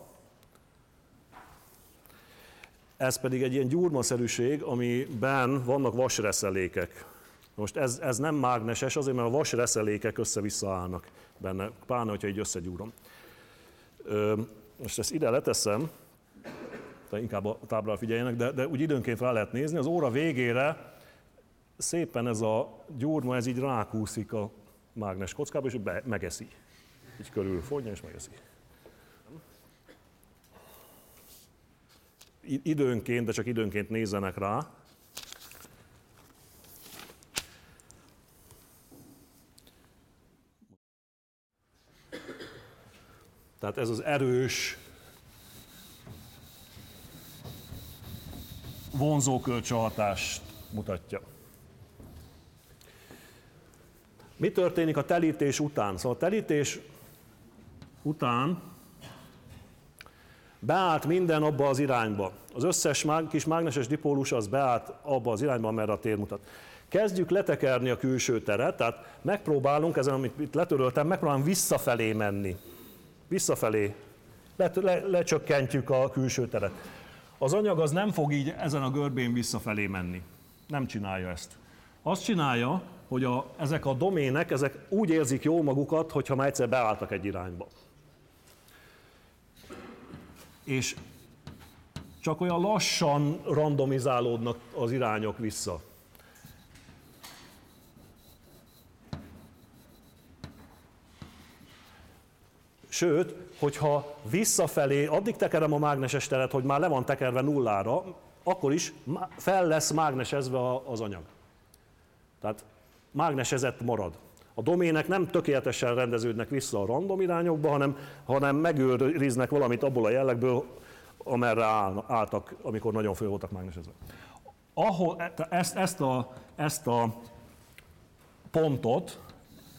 ez pedig egy ilyen gyurmaszerűség, amiben vannak vasreszelékek. Most ez nem mágneses, azért mert a vasreszelékek össze-vissza állnak benne, pláne, hogyha így összegyúrom. Most ezt ide leteszem, de inkább a táblára figyeljenek, de úgy időnként rá lehet nézni, az óra végére szépen ez a gyurma, ez így rákúszik a mágnes kockába, és megeszi. Így körül fogja, és megeszi. Időnként, de csak időnként nézzenek rá. Tehát ez az erős vonzókölcsönhatást mutatja. Mi történik a telítés után? Szóval a telítés után beállt minden abba az irányba. Az összes kis mágneses dipólus az beállt abba az irányba, amerre a tér mutat. Kezdjük letekerni a külső teret, tehát megpróbálunk, ezen, amit itt letöröltem, megpróbálunk visszafelé menni. Visszafelé. Lecsökkentjük a külső teret. Az anyag az nem fog így ezen a görbén visszafelé menni. Nem csinálja ezt. Azt csinálja, hogy ezek a domének, ezek úgy érzik jól magukat, hogyha már egyszer beálltak egy irányba. És csak olyan lassan randomizálódnak az irányok vissza. Sőt, hogyha visszafelé, addig tekerem a mágneses teret, hogy már le van tekerve nullára, akkor is fel lesz mágnesezve az anyag. Tehát mágnesezett marad. A domének nem tökéletesen rendeződnek vissza a random irányokba, hanem megőriznek valamit abból a jellegből, amerre álltak, amikor nagyon föl voltak mágnesezve. Ezt a pontot,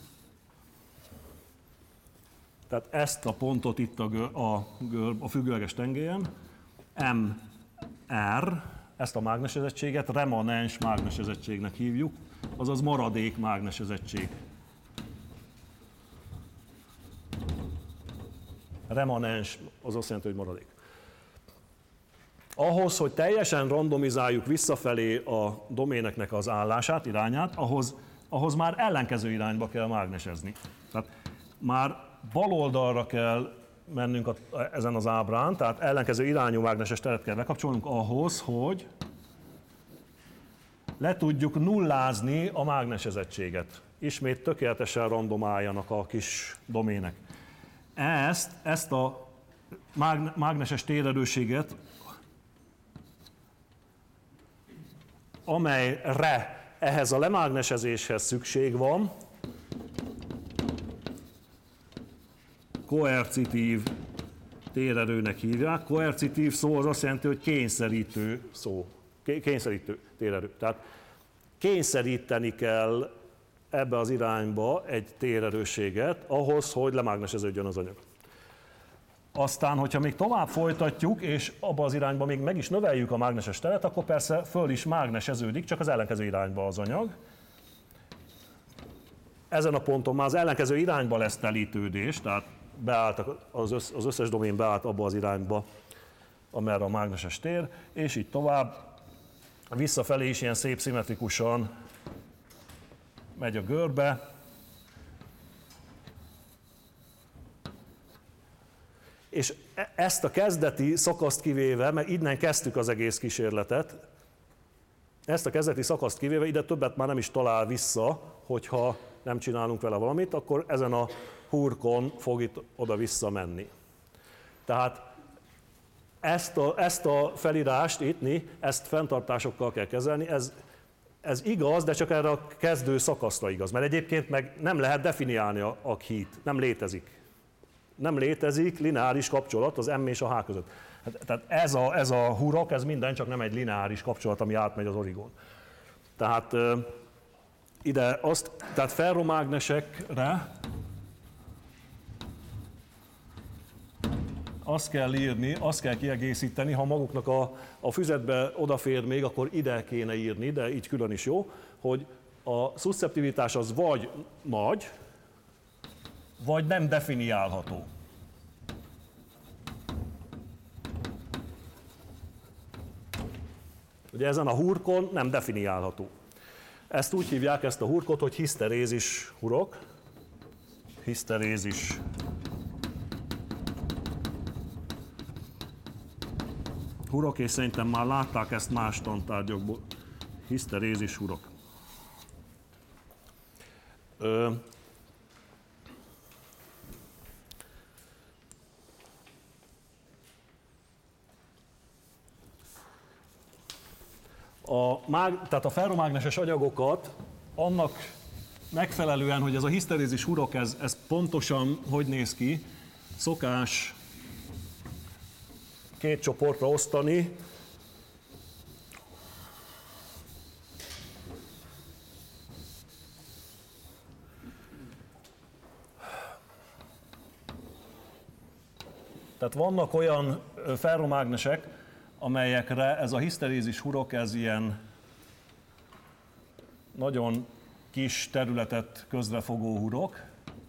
tehát ezt a pontot itt a függőleges tengélyen, MR, ezt a mágnesezettséget remanens mágnesezettségnek hívjuk, azaz maradék mágnesezettség. Remanens az azt jelenti, hogy maradék. Ahhoz, hogy teljesen randomizáljuk visszafelé a doméneknek az állását, irányát, ahhoz már ellenkező irányba kell mágnesezni. Tehát már bal oldalra kell mennünk ezen az ábrán, tehát ellenkező irányú mágneses teret kell bekapcsolnunk ahhoz, hogy le tudjuk nullázni a mágnesezettséget. Ismét tökéletesen randomáljanak a kis domének. Ezt a mágneses térerősséget, amelyre ehhez a lemágnesezéshez szükség van, koercitív térerőnek hívják. Koercitív szó az azt jelenti, hogy kényszerítő szó. Kényszerítő térerő. Tehát kényszeríteni kell ebbe az irányba egy térerősséget ahhoz, hogy lemágneseződjön az anyag. Aztán, hogyha még tovább folytatjuk, és abba az irányba még meg is növeljük a mágneses teret, akkor persze föl is mágneseződik, csak az ellenkező irányba az anyag. Ezen a ponton már az ellenkező irányba lesz telítődés, tehát az összes domén beállt abba az irányba, amerre a mágneses tér, és így tovább. Visszafelé is ilyen szép szimmetrikusan megy a görbe. És ezt a kezdeti szakaszt kivéve, mert innen kezdtük az egész kísérletet, ezt a kezdeti szakaszt kivéve ide többet már nem is talál vissza, hogyha nem csinálunk vele valamit, akkor ezen a hurkon fog itt oda-vissza menni. Tehát ezt a felírást itt, ezt fenntartásokkal kell kezelni, ez igaz, de csak erre a kezdő szakaszra igaz, mert egyébként meg nem lehet definiálni a hit, nem létezik. Nem létezik lineáris kapcsolat az M és a H között. Tehát ez a hurok, ez minden csak nem egy lineáris kapcsolat, ami átmegy az origon. Tehát tehát ferromágnesekre azt kell írni, azt kell kiegészíteni, ha maguknak a füzetbe odafér még, akkor ide kéne írni, de így külön is jó, hogy a szuszceptivitás az vagy nagy, vagy nem definiálható. Ugye ezen a hurkon nem definiálható. Ezt úgy hívják, ezt a hurkot, hogy hiszterézis hurok. Hiszterézis hurok, és szerintem már látták ezt más tantárgyakból. Hiszterézis hurok. Tehát a ferromágneses anyagokat annak megfelelően, hogy ez a hiszterézis hurok, ez pontosan hogy néz ki, szokás két csoportra osztani. Tehát vannak olyan ferromágnesek, amelyekre ez a hiszterézis hurok, ez ilyen nagyon kis területet közrefogó hurok.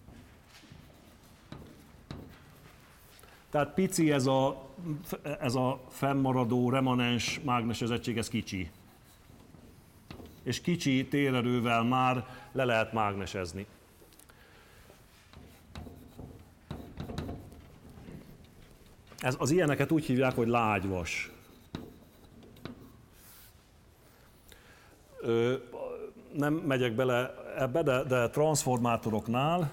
Tehát pici ez a fennmaradó remanens mágnesezettség, ez kicsi. És kicsi térerővel már le lehet mágnesezni. Az ilyeneket úgy hívják, hogy lágyvas. Nem megyek bele ebbe, de transformátoroknál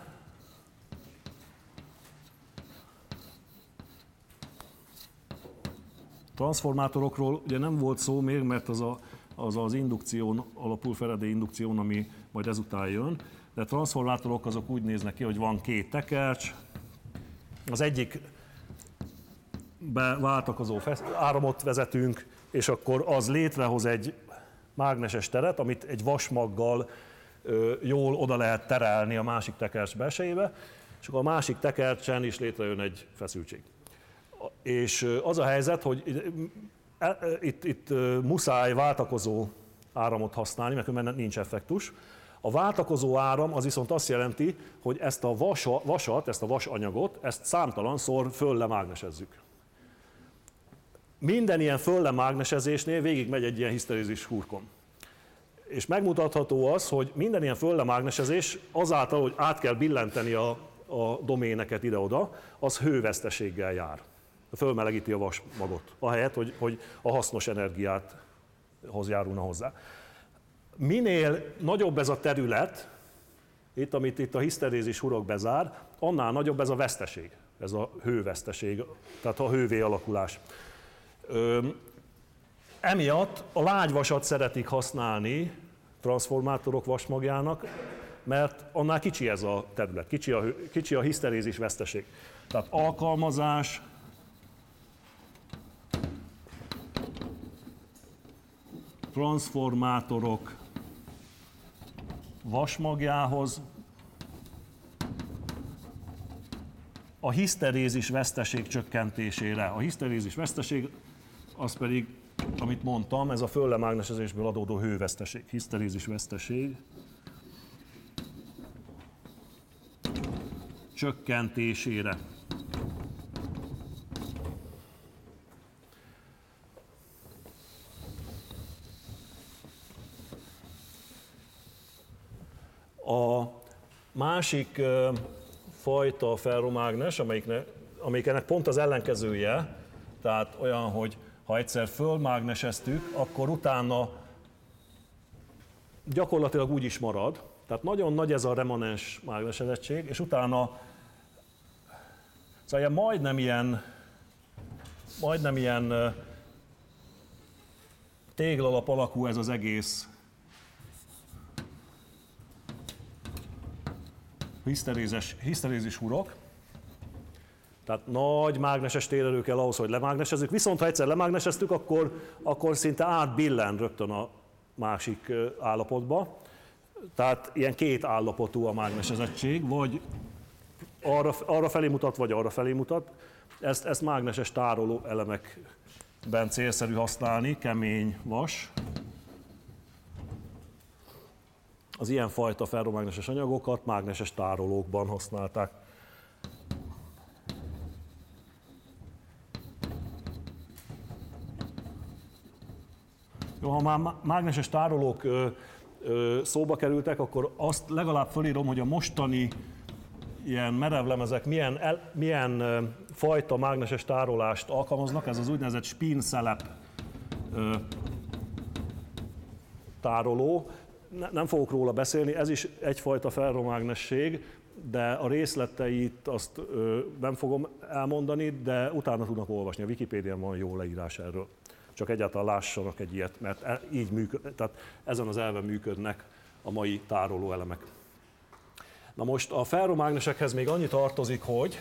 transformátorokról ugye nem volt szó még, mert az indukción alapul, Faraday indukción, ami majd ezután jön, de transformátorok azok úgy néznek ki, hogy van két tekercs, az egyik váltakozó áramot vezetünk, és akkor az létrehoz egy mágneses teret, amit egy vasmaggal jól oda lehet terelni a másik tekercs belsejébe, és akkor a másik tekercsen is létrejön egy feszültség. És az a helyzet, hogy itt muszáj váltakozó áramot használni, mert nincs effektus. A váltakozó áram az viszont azt jelenti, hogy ezt a vasat, ezt a vasanyagot, ezt számtalanszor föllemágnesezzük. Minden ilyen föllemágnesezésnél végigmegy egy ilyen hiszterézis hurkon. És megmutatható az, hogy minden ilyen föllemágnesezés azáltal, hogy át kell billenteni a doméneket ide-oda, az hőveszteséggel jár. Fölmelegíti a vasmagot, ahelyett, hogy a hasznos energiáthoz járulna hozzá. Minél nagyobb ez a terület, amit itt a hiszterézis hurok bezár, annál nagyobb ez a veszteség, ez a hőveszteség, tehát a hővé alakulás. Emiatt a lágyvasat szeretik használni transformátorok vasmagjának, mert annál kicsi ez a terület, kicsi a hiszterézis veszteség. Tehát alkalmazás, transformátorok vasmagjához a hiszterézis veszteség csökkentésére. A hiszterézis veszteség az pedig, amit mondtam, ez a föllemágnesezésből adódó hőveszteség, hiszterézis veszteség csökkentésére. A másik fajta ferromágnes, amelyik ennek pont az ellenkezője, tehát olyan, hogy ha egyszer fölmágneseztük, akkor utána gyakorlatilag úgy is marad. Tehát nagyon nagy ez a remanens mágnesezettség, és utána szóval majdnem ilyen téglalap alakú ez az egész hiszterézis hurok. Tehát nagy mágneses térerő kell ahhoz, hogy lemágnesezzük, viszont ha egyszer lemágneseztük, akkor szinte átbillen rögtön a másik állapotba. Tehát ilyen két állapotú a mágnesezettség, vagy arra felé mutat, vagy arra felé mutat. Ezt mágneses tároló elemekben célszerű használni, kemény vas. Az ilyenfajta ferromágneses anyagokat mágneses tárolókban használták. Jó, ha már mágneses tárolók szóba kerültek, akkor azt legalább fölírom, hogy a mostani ilyen merevlemezek milyen fajta mágneses tárolást alkalmaznak. Ez az úgynevezett spin-szelep tároló. Nem fogok róla beszélni, ez is egyfajta ferromágnesség, de a részleteit azt nem fogom elmondani, de utána tudnak olvasni. A Wikipédián van jó leírás erről. Csak egyáltalán lássanak egy ilyet, mert tehát ezen az elven működnek a mai tárolóelemek. Na most a ferromágnesekhez még annyi tartozik, hogy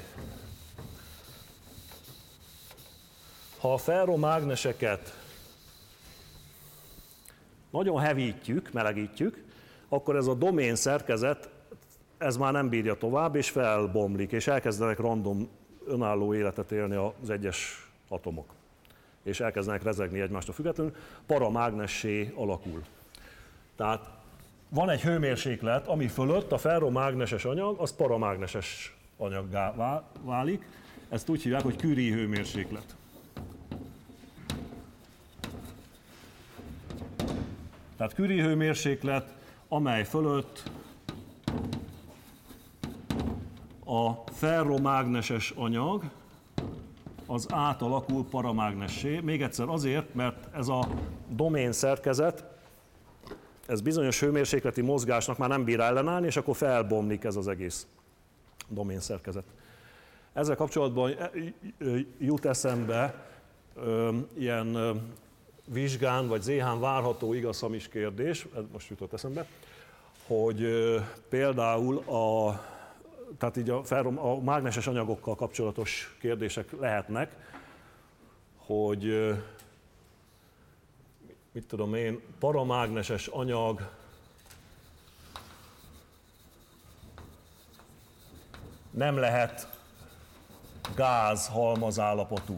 ha a ferromágneseket nagyon hevítjük, melegítjük, akkor ez a domén szerkezet, ez már nem bírja tovább, és felbomlik, és elkezdenek random önálló életet élni az egyes atomok. És elkezdenek rezegni egymástól függetlenül, paramágnessé alakul. Tehát van egy hőmérséklet, ami fölött a ferromágneses anyag, az paramágneses anyaggá válik. Ezt úgy hívják, hogy Curie hőmérséklet. Tehát Curie hőmérséklet, amely fölött a ferromágneses anyag az átalakul paramágnessé. Még egyszer azért, mert ez a domén szerkezet, ez bizonyos hőmérsékleti mozgásnak már nem bír ellenállni, és akkor felbomlik ez az egész domén szerkezet. Ezzel kapcsolatban jut eszembe ilyen vizsgán vagy ZH-n várható igaz-hamis kérdés, ez most jutott eszembe, hogy például tehát így a mágneses anyagokkal kapcsolatos kérdések lehetnek, hogy mit tudom én, paramágneses anyag nem lehet gáz halmazállapotú.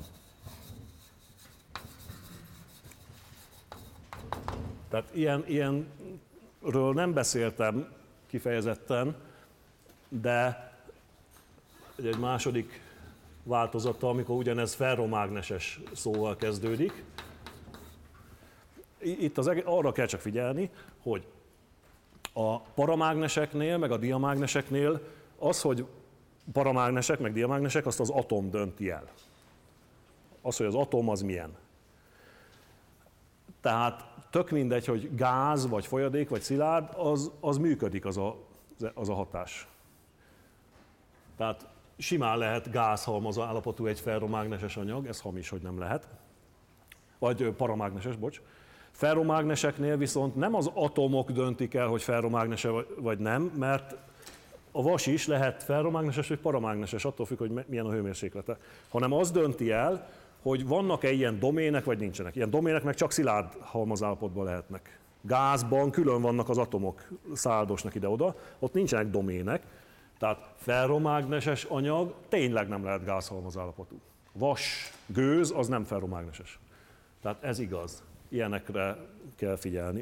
Tehát ilyenről nem beszéltem kifejezetten, de egy második változata, amikor ugyanez ferromágneses szóval kezdődik. Itt arra kell csak figyelni, hogy a paramágneseknél, meg a diamágneseknél az, hogy paramágnesek, meg diamágnesek, azt az atom dönti el. Az, hogy az atom az milyen. Tehát tök mindegy, hogy gáz, vagy folyadék, vagy szilárd, az működik az a hatás. Tehát simán lehet gázhalmaz állapotú egy ferromágneses anyag, ez hamis, hogy nem lehet. Vagy paramágneses, bocs. Ferromágneseknél viszont nem az atomok döntik el, hogy ferromágnese vagy nem, mert a vas is lehet ferromágneses vagy paramágneses, attól függ, hogy milyen a hőmérséklete, hanem az dönti el, hogy vannak-e ilyen domének, vagy nincsenek. Ilyen domének meg csak szilárd halmazállapotban lehetnek. Gázban külön vannak az atomok, száldosnak ide-oda, ott nincsenek domének, tehát ferromágneses anyag tényleg nem lehet gázhalmazállapotú. Vas, gőz, az nem ferromágneses. Tehát ez igaz. Ilyenekre kell figyelni.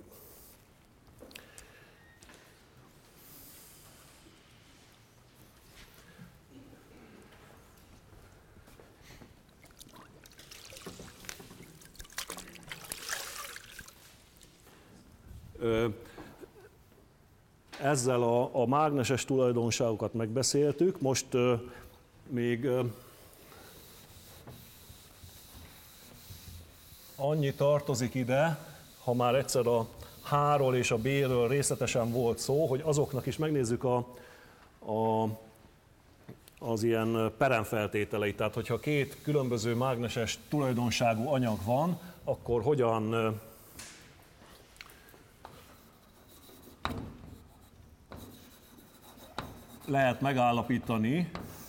Ezzel a mágneses tulajdonságokat megbeszéltük, most még annyi tartozik ide, ha már egyszer a H-ról és a B-ről részletesen volt szó, hogy azoknak is megnézzük az ilyen peremfeltételeit. Tehát, hogyha két különböző mágneses tulajdonságú anyag van, akkor hogyan lehet megállapítani,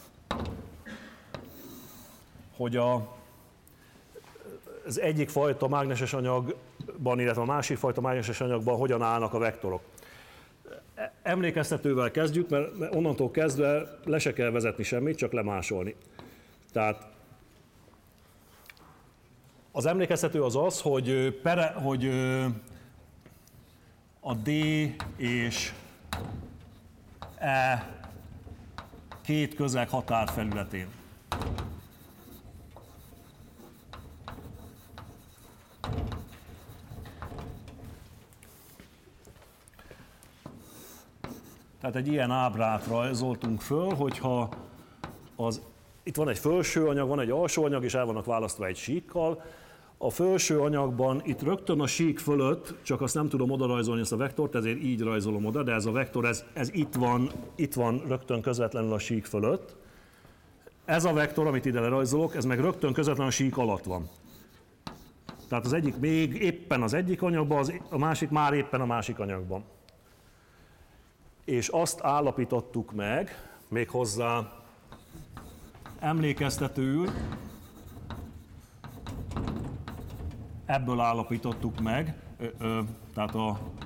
hogy az egyik fajta mágneses anyagban, illetve a másik fajta mágneses anyagban hogyan állnak a vektorok. Emlékeztetővel kezdjük, mert onnantól kezdve le se kell vezetni semmit, csak lemásolni. Tehát az emlékeztető az az, hogy a D és E két közeg határfelületén. Tehát egy ilyen ábrát rajzoltunk föl, hogyha itt van egy felső anyag, van egy alsó anyag, és el vannak választva egy síkkal. A felső anyagban itt rögtön a sík fölött, csak azt nem tudom oda rajzolni ezt a vektort, ezért így rajzolom oda, de ez a vektor, ez itt van rögtön közvetlenül a sík fölött. Ez a vektor, amit ide lerajzolok, ez meg rögtön közvetlenül a sík alatt van. Tehát az egyik még éppen az egyik anyagban, a másik már éppen a másik anyagban. És azt állapítottuk meg, méghozzá emlékeztetőül, ebből állapítottuk meg, tehát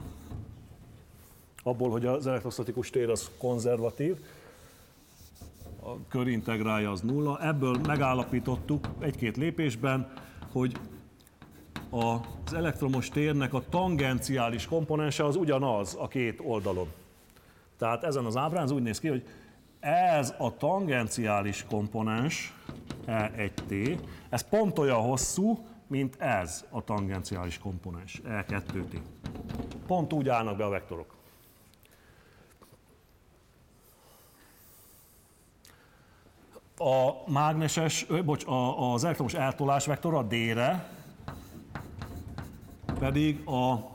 abból, hogy az elektrostatikus tér az konzervatív, a kör integrálja az nulla, ebből megállapítottuk egy-két lépésben, hogy az elektromos térnek a tangenciális komponense az ugyanaz a két oldalon. Tehát ezen az ábrán az úgy néz ki, hogy ez a tangenciális komponens, E1T, ez pont olyan hosszú, mint ez a tangenciális komponens, E2T. Pont úgy állnak be a vektorok. Az elektromos eltolás vektor a D-re pedig a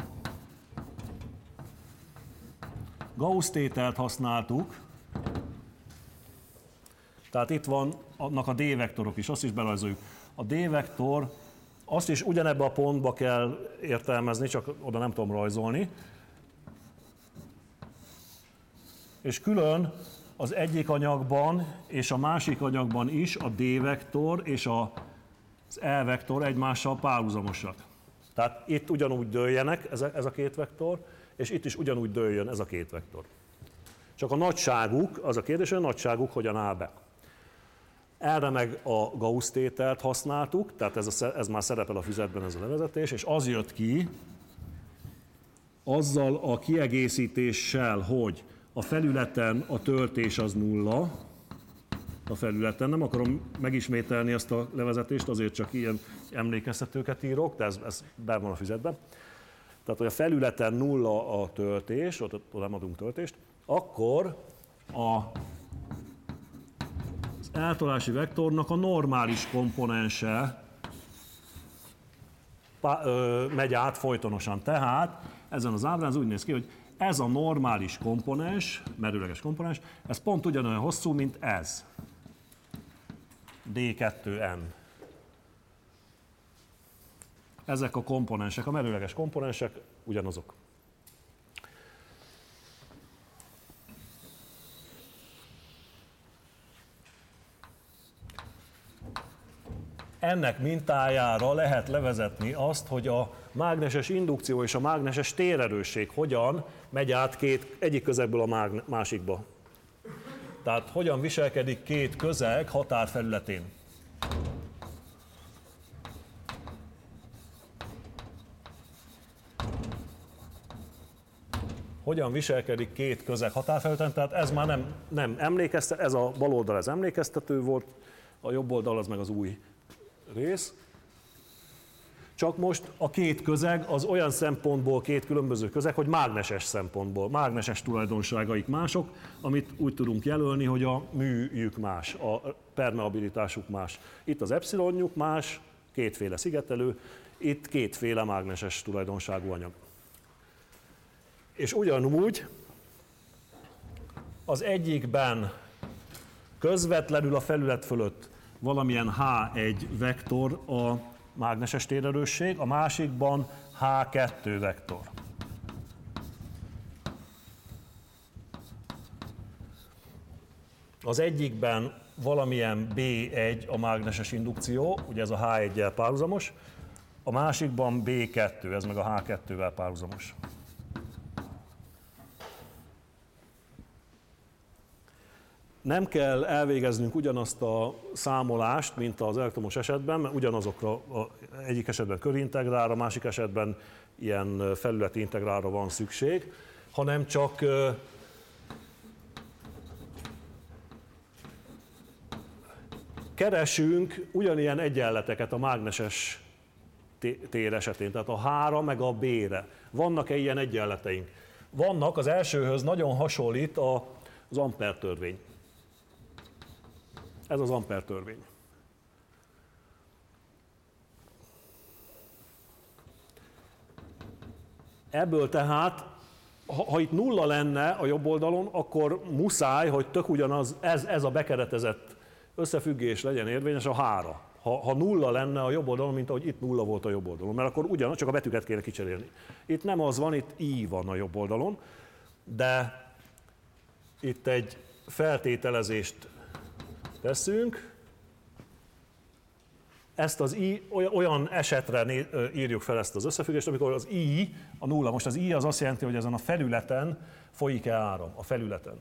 Gauss-tételt használtuk, tehát itt vannak a D-vektorok is, azt is berajzoljuk. A D-vektor, azt is ugyanebbe a pontba kell értelmezni, csak oda nem tudom rajzolni. És külön az egyik anyagban és a másik anyagban is a D-vektor és az E-vektor egymással párhuzamosak. Tehát itt ugyanúgy dőljenek ez a két vektor, és itt is ugyanúgy dőljön ez a két vektor. Csak a nagyságuk, az a kérdés, hogy a nagyságuk hogyan áll be. Erre meg a Gauss-tételt használtuk, tehát ez már szerepel a füzetben ez a levezetés, és az jött ki, azzal a kiegészítéssel, hogy a felületen a töltés az nulla, a felületen, nem akarom megismételni ezt a levezetést, azért csak ilyen emlékeztetőket írok, de ez benne van a füzetben. Tehát, hogy a felületen nulla a töltés, oda nem adunk töltést, akkor az eltolási vektornak a normális komponense megy át folytonosan. Tehát ezen az ábrán úgy néz ki, hogy ez a normális komponens, merőleges komponens, ez pont ugyanolyan hosszú, mint ez. D2N. Ezek a komponensek, a merőleges komponensek ugyanazok. Ennek mintájára lehet levezetni azt, hogy a mágneses indukció és a mágneses térerősség hogyan megy át egyik közegből a másikba. Tehát hogyan viselkedik két közeg határfelületén. Hogyan viselkedik két közeg határfelületen, tehát ez már nem emlékeztető, ez a bal oldal ez emlékeztető volt, a jobb oldal az meg az új rész. Csak most a két közeg az olyan szempontból két különböző közeg, hogy mágneses szempontból, mágneses tulajdonságaik mások, amit úgy tudunk jelölni, hogy a műjük más, a permeabilitásuk más. Itt az epszilonjuk más, kétféle szigetelő, itt kétféle mágneses tulajdonságú anyag. És ugyanúgy az egyikben közvetlenül a felület fölött valamilyen H1 vektor a mágneses térerősség, a másikban H2 vektor. Az egyikben valamilyen B1 a mágneses indukció, ugye ez a H1-jel párhuzamos, a másikban B2, ez meg a H2-vel párhuzamos. Nem kell elvégeznünk ugyanazt a számolást, mint az elektromos esetben, mert ugyanazokra, egyik esetben körintegrálra, másik esetben ilyen felületi integrálra van szükség, hanem csak keresünk ugyanilyen egyenleteket a mágneses tér esetén, tehát a H-ra meg a B-re. Vannak-e ilyen egyenleteink? Vannak, az elsőhöz nagyon hasonlít az Ampère törvény. Ez az Ampère törvény. Ebből tehát, ha itt nulla lenne a jobb oldalon, akkor muszáj, hogy tök ugyanaz, ez a bekeretezett összefüggés legyen érvényes a H-ra. Ha nulla lenne a jobb oldalon, mint ahogy itt nulla volt a jobb oldalon, mert akkor ugyanaz, csak a betűket kéne kicserélni. Itt nem az van, itt I van a jobb oldalon, de itt egy feltételezést teszünk. Ezt az I, olyan esetre írjuk fel ezt az összefüggést, amikor az I, a nulla, most az I az azt jelenti, hogy ezen a felületen folyik-e áram, a felületen.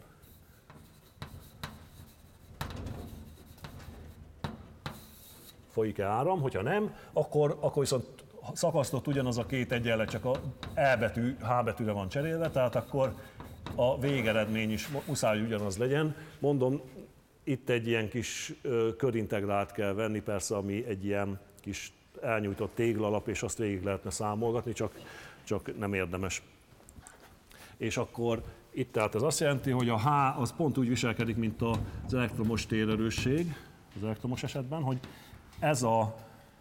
Folyik-e áram, hogyha nem, akkor viszont szakasztott ugyanaz a két egyenlet, csak a E betű H betűre van cserélve, tehát akkor a végeredmény is muszáj ugyanaz legyen. Mondom, itt egy ilyen kis körintegrált kell venni, persze, ami egy ilyen kis elnyújtott téglalap, és azt végig lehetne számolgatni, csak nem érdemes. És akkor itt tehát ez azt jelenti, hogy a H az pont úgy viselkedik, mint az elektromos térerősség, az elektromos esetben, hogy ez a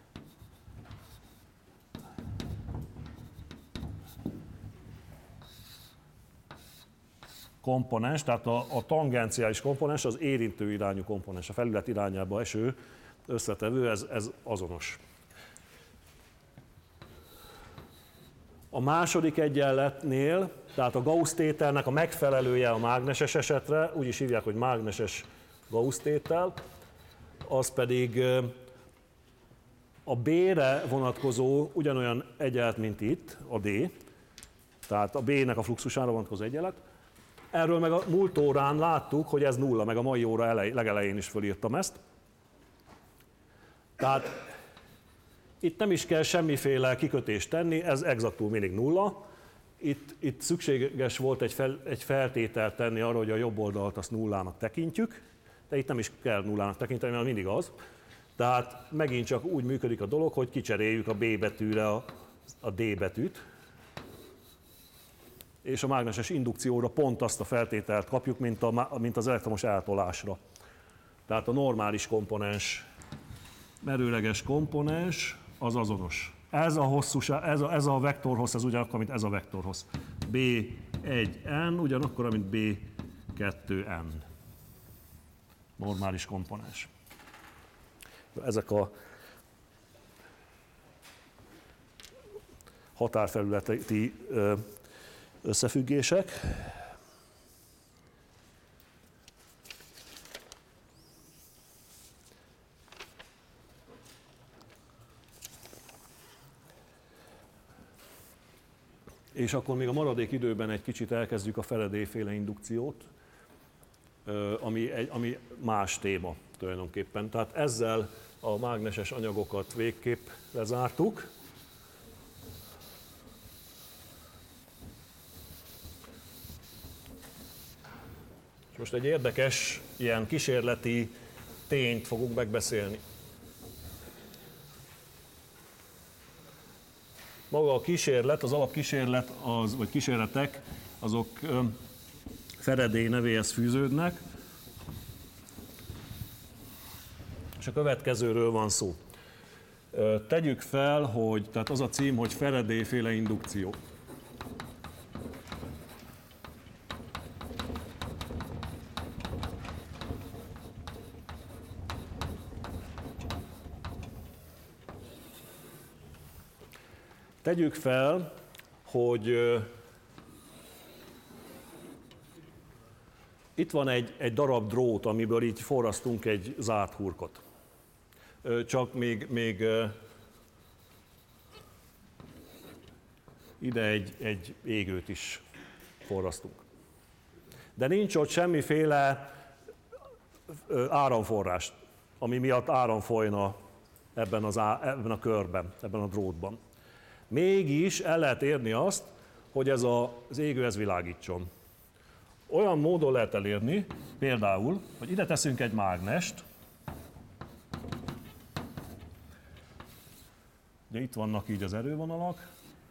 komponens, tehát a tangenciális komponens, az érintő irányú komponens, a felület irányába eső összetevő, ez azonos. A második egyenletnél, tehát a Gauss-tételnek a megfelelője a mágneses esetre, úgy is hívják, hogy mágneses Gauss-tétel, az pedig a B-re vonatkozó ugyanolyan egyenlet, mint itt, a D, tehát a B-nek a fluxusára vonatkozó egyenlet. Erről meg a múlt órán láttuk, hogy ez nulla, meg a mai óra legelején is fölírtam ezt. Tehát itt nem is kell semmiféle kikötést tenni, ez exaktul mindig nulla. Itt szükséges volt egy feltételt tenni arra, hogy a jobb oldalt azt nullának tekintjük, de itt nem is kell nullának tekinteni, mert mindig az. Tehát megint csak úgy működik a dolog, hogy kicseréljük a B betűre a D betűt, és a mágneses indukcióra pont azt a feltételt kapjuk, mint az elektromos eltolásra. Tehát a normális komponens, merőleges komponens az azonos. ez a hosszúság, ez a vektorhossz, ez ugyanakkor, mint ez a vektorhossz. B1n ugyanakkor, mint B2n. Normális komponens. Ezek a határfelületi összefüggések. És akkor még a maradék időben egy kicsit elkezdjük a Faraday-féle indukciót, ami más téma tulajdonképpen. Tehát ezzel a mágneses anyagokat végképp lezártuk. És most egy érdekes, ilyen kísérleti tényt fogunk megbeszélni. Maga a kísérlet, az alapkísérlet, vagy kísérletek, azok Faraday nevéhez fűződnek, és a következőről van szó. Tegyük fel, hogy, tehát az a cím, hogy Faraday-féle indukció. Tegyük fel, hogy itt van egy darab drót, amiből így forrasztunk egy zárt hurkot. Csak még ide egy égőt is forrasztunk. De nincs ott semmiféle áramforrás, ami miatt áram folyna ebben a körben, ebben a drótban. Mégis el lehet érni azt, hogy ez az égő ez világítson. Olyan módon lehet elérni, például, hogy ide teszünk egy mágnest, ugye itt vannak így az erővonalak,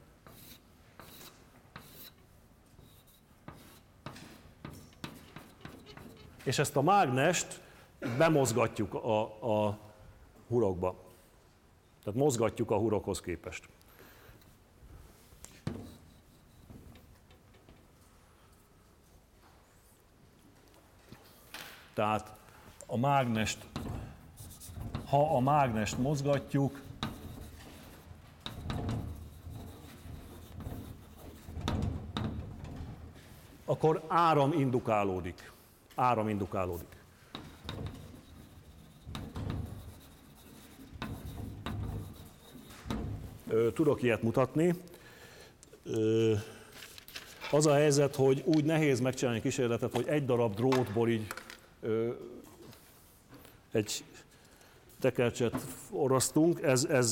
és ezt a mágnest bemozgatjuk a hurokba. Tehát mozgatjuk a hurokhoz képest. Tehát ha a mágnest mozgatjuk, akkor áram indukálódik. Tudok ilyet mutatni. Az a helyzet, hogy úgy nehéz megcsinálni kísérletet, hogy egy darab drótból így egy tekercset forrasztunk,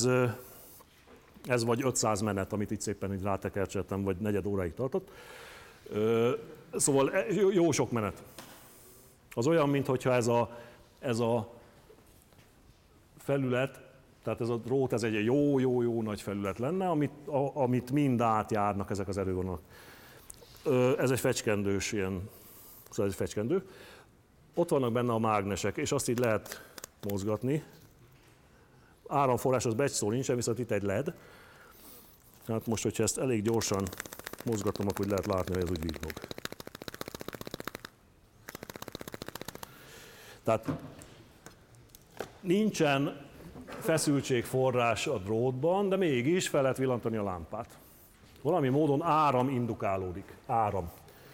ez vagy 500 menet, amit itt szépen így rátekercseltem, vagy negyed óráig tartott. Szóval jó sok menet. Az olyan, mintha ez a felület, tehát ez a drót, ez egy jó nagy felület lenne, amit mind átjárnak ezek az erővonalak. Ez egy fecskendős ilyen, szóval ez egy fecskendő. Ott vannak benne a mágnesek, és azt így lehet mozgatni. Áramforrás az begy szó nincsen, viszont itt egy LED. Hát most, hogyha ezt elég gyorsan mozgatom, akkor lehet látni, hogy ez úgy villog. Tehát nincsen feszültségforrás a drótban, de mégis fel lehet villantani a lámpát. Valami módon áram indukálódik. Áram.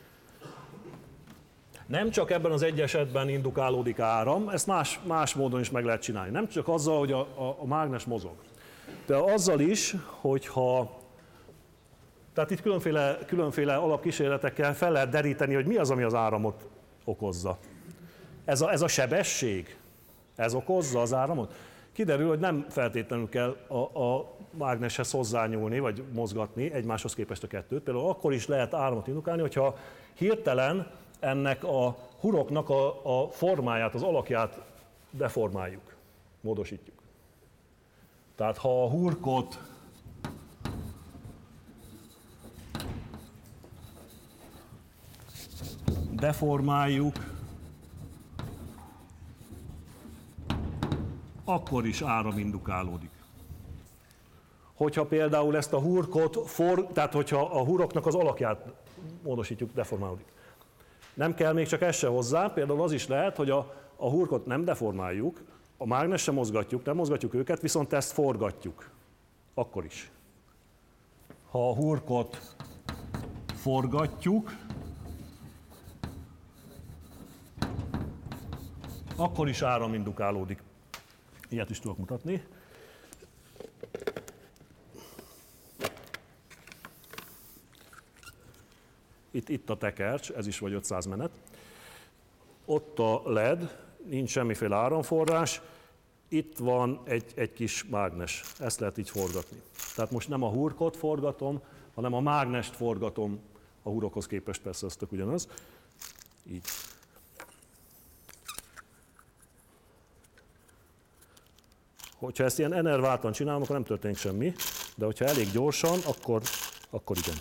Nem csak ebben az egy esetben indukálódik áram, ezt más módon is meg lehet csinálni. Nem csak azzal, hogy a mágnes mozog, de azzal is, hogyha... Tehát itt különféle alapkísérletekkel fel lehet deríteni, hogy mi az, ami az áramot okozza. Ez a sebesség, ez okozza az áramot. Kiderül, hogy nem feltétlenül kell a mágneshez hozzányúlni, vagy mozgatni egymáshoz képest a kettőt. Például akkor is lehet áramot indukálni, hogyha hirtelen ennek a huroknak a formáját, az alakját deformáljuk, módosítjuk. Tehát ha a hurkot deformáljuk, akkor is áram indukálódik. hogyha például ezt a hurkot, tehát hogyha a huroknak az alakját módosítjuk, deformálódik. Nem kell még csak ez se hozzá, például az is lehet, hogy a hurkot nem deformáljuk, a mágnest sem mozgatjuk, nem mozgatjuk őket, viszont ezt forgatjuk. Akkor is. Ha a hurkot forgatjuk, akkor is áram indukálódik. Ilyet is tudok mutatni. Itt a tekercs, ez is vagy 500 menet. Ott a LED, nincs semmiféle áramforrás. Itt van egy kis mágnes, ezt lehet így forgatni. Tehát most nem a hurkot forgatom, hanem a mágnest forgatom, a hurokhoz képest persze az tök ugyanaz. Így. Hogyha ezt ilyen enerváltan csinálom, akkor nem történik semmi, de hogyha elég gyorsan, akkor igen.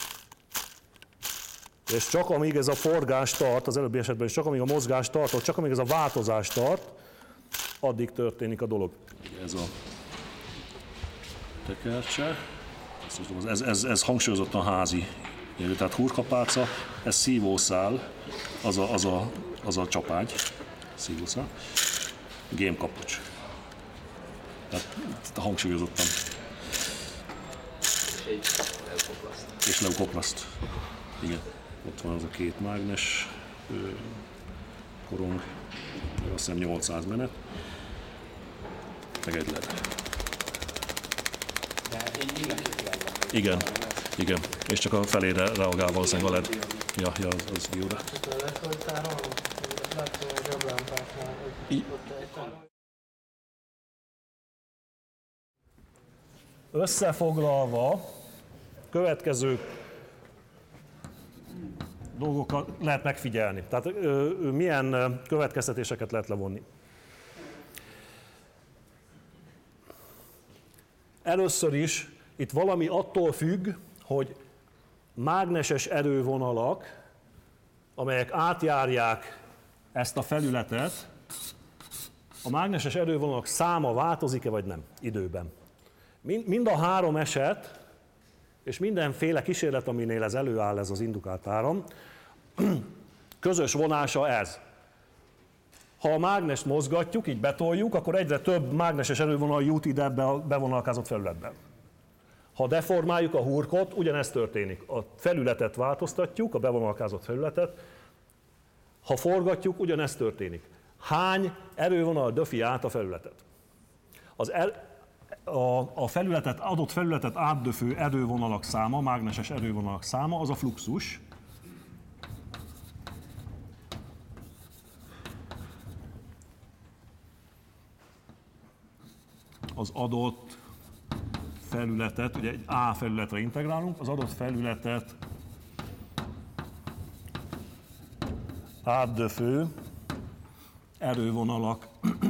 És csak amíg ez a forgás tart, az előbbi esetben is csak amíg a mozgás tart, csak amíg ez a változás tart, addig történik a dolog. Ez a tekercse, ez hangsúlyozottan házi. Tehát hurkapálca, ez szívószál, az a csapágy, szívószál, gémkapocs. Tehát hangsúlyozottan. És leukoplaszt. Igen. Ott van az a két mágnes korong, azt hiszem 800 menet, meg egy LED. Igen, igen. És csak a felére reagál valószínűleg a LED. Ja, az dióda. Összefoglalva, következő dolgokat lehet megfigyelni. Tehát milyen következtetéseket lehet levonni. Először is itt valami attól függ, hogy mágneses erővonalak, amelyek átjárják ezt a felületet, a mágneses erővonalak száma változik-e vagy nem időben. Mind a három eset, és mindenféle kísérlet, aminél ez előáll, ez az indukált áram, közös vonása ez. Ha a mágnest mozgatjuk, így betoljuk, akkor egyre több mágneses erővonal jut ide ebbe a bevonalkázott felületbe. Ha deformáljuk a hurkot, ugyanezt történik. A felületet változtatjuk, a bevonalkázott felületet. Ha forgatjuk, ugyanezt történik. Hány erővonal döfi át a felületet? A felületet, adott felületet átdöfő erővonalak száma, mágneses erővonalak száma, az a fluxus. Az adott felületet, ugye egy A felületre integrálunk, az adott felületet átdöfő erővonalak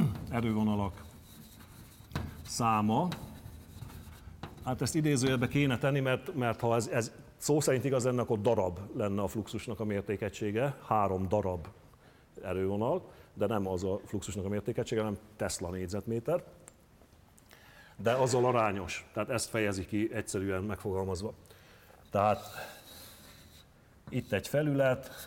száma. Hát ezt idézőjelbe kéne tenni, mert ha ez szó szerint igaz lenne, akkor darab lenne a fluxusnak a mértékegysége, 3 darab erővonal, de nem az a fluxusnak a mértékegysége, hanem Tesla négyzetméter. De azzal arányos, tehát ezt fejezi ki egyszerűen megfogalmazva. Tehát itt egy felület,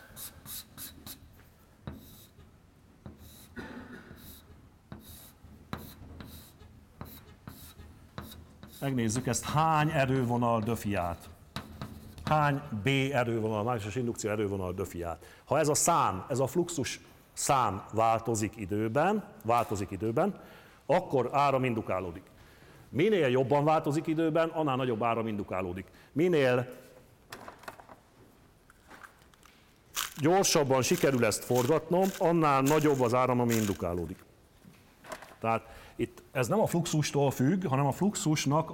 megnézzük ezt, hány erővonal döfi át. Hány B erővonal, mágneses indukció erővonal döfi át. Ha ez a szám, ez a fluxus szám változik időben, akkor áram indukálódik. Minél jobban változik időben, annál nagyobb áram indukálódik. Minél gyorsabban sikerül ezt forgatnom, annál nagyobb az áram, ami indukálódik. Tehát itt ez nem a fluxustól függ, hanem a fluxusnak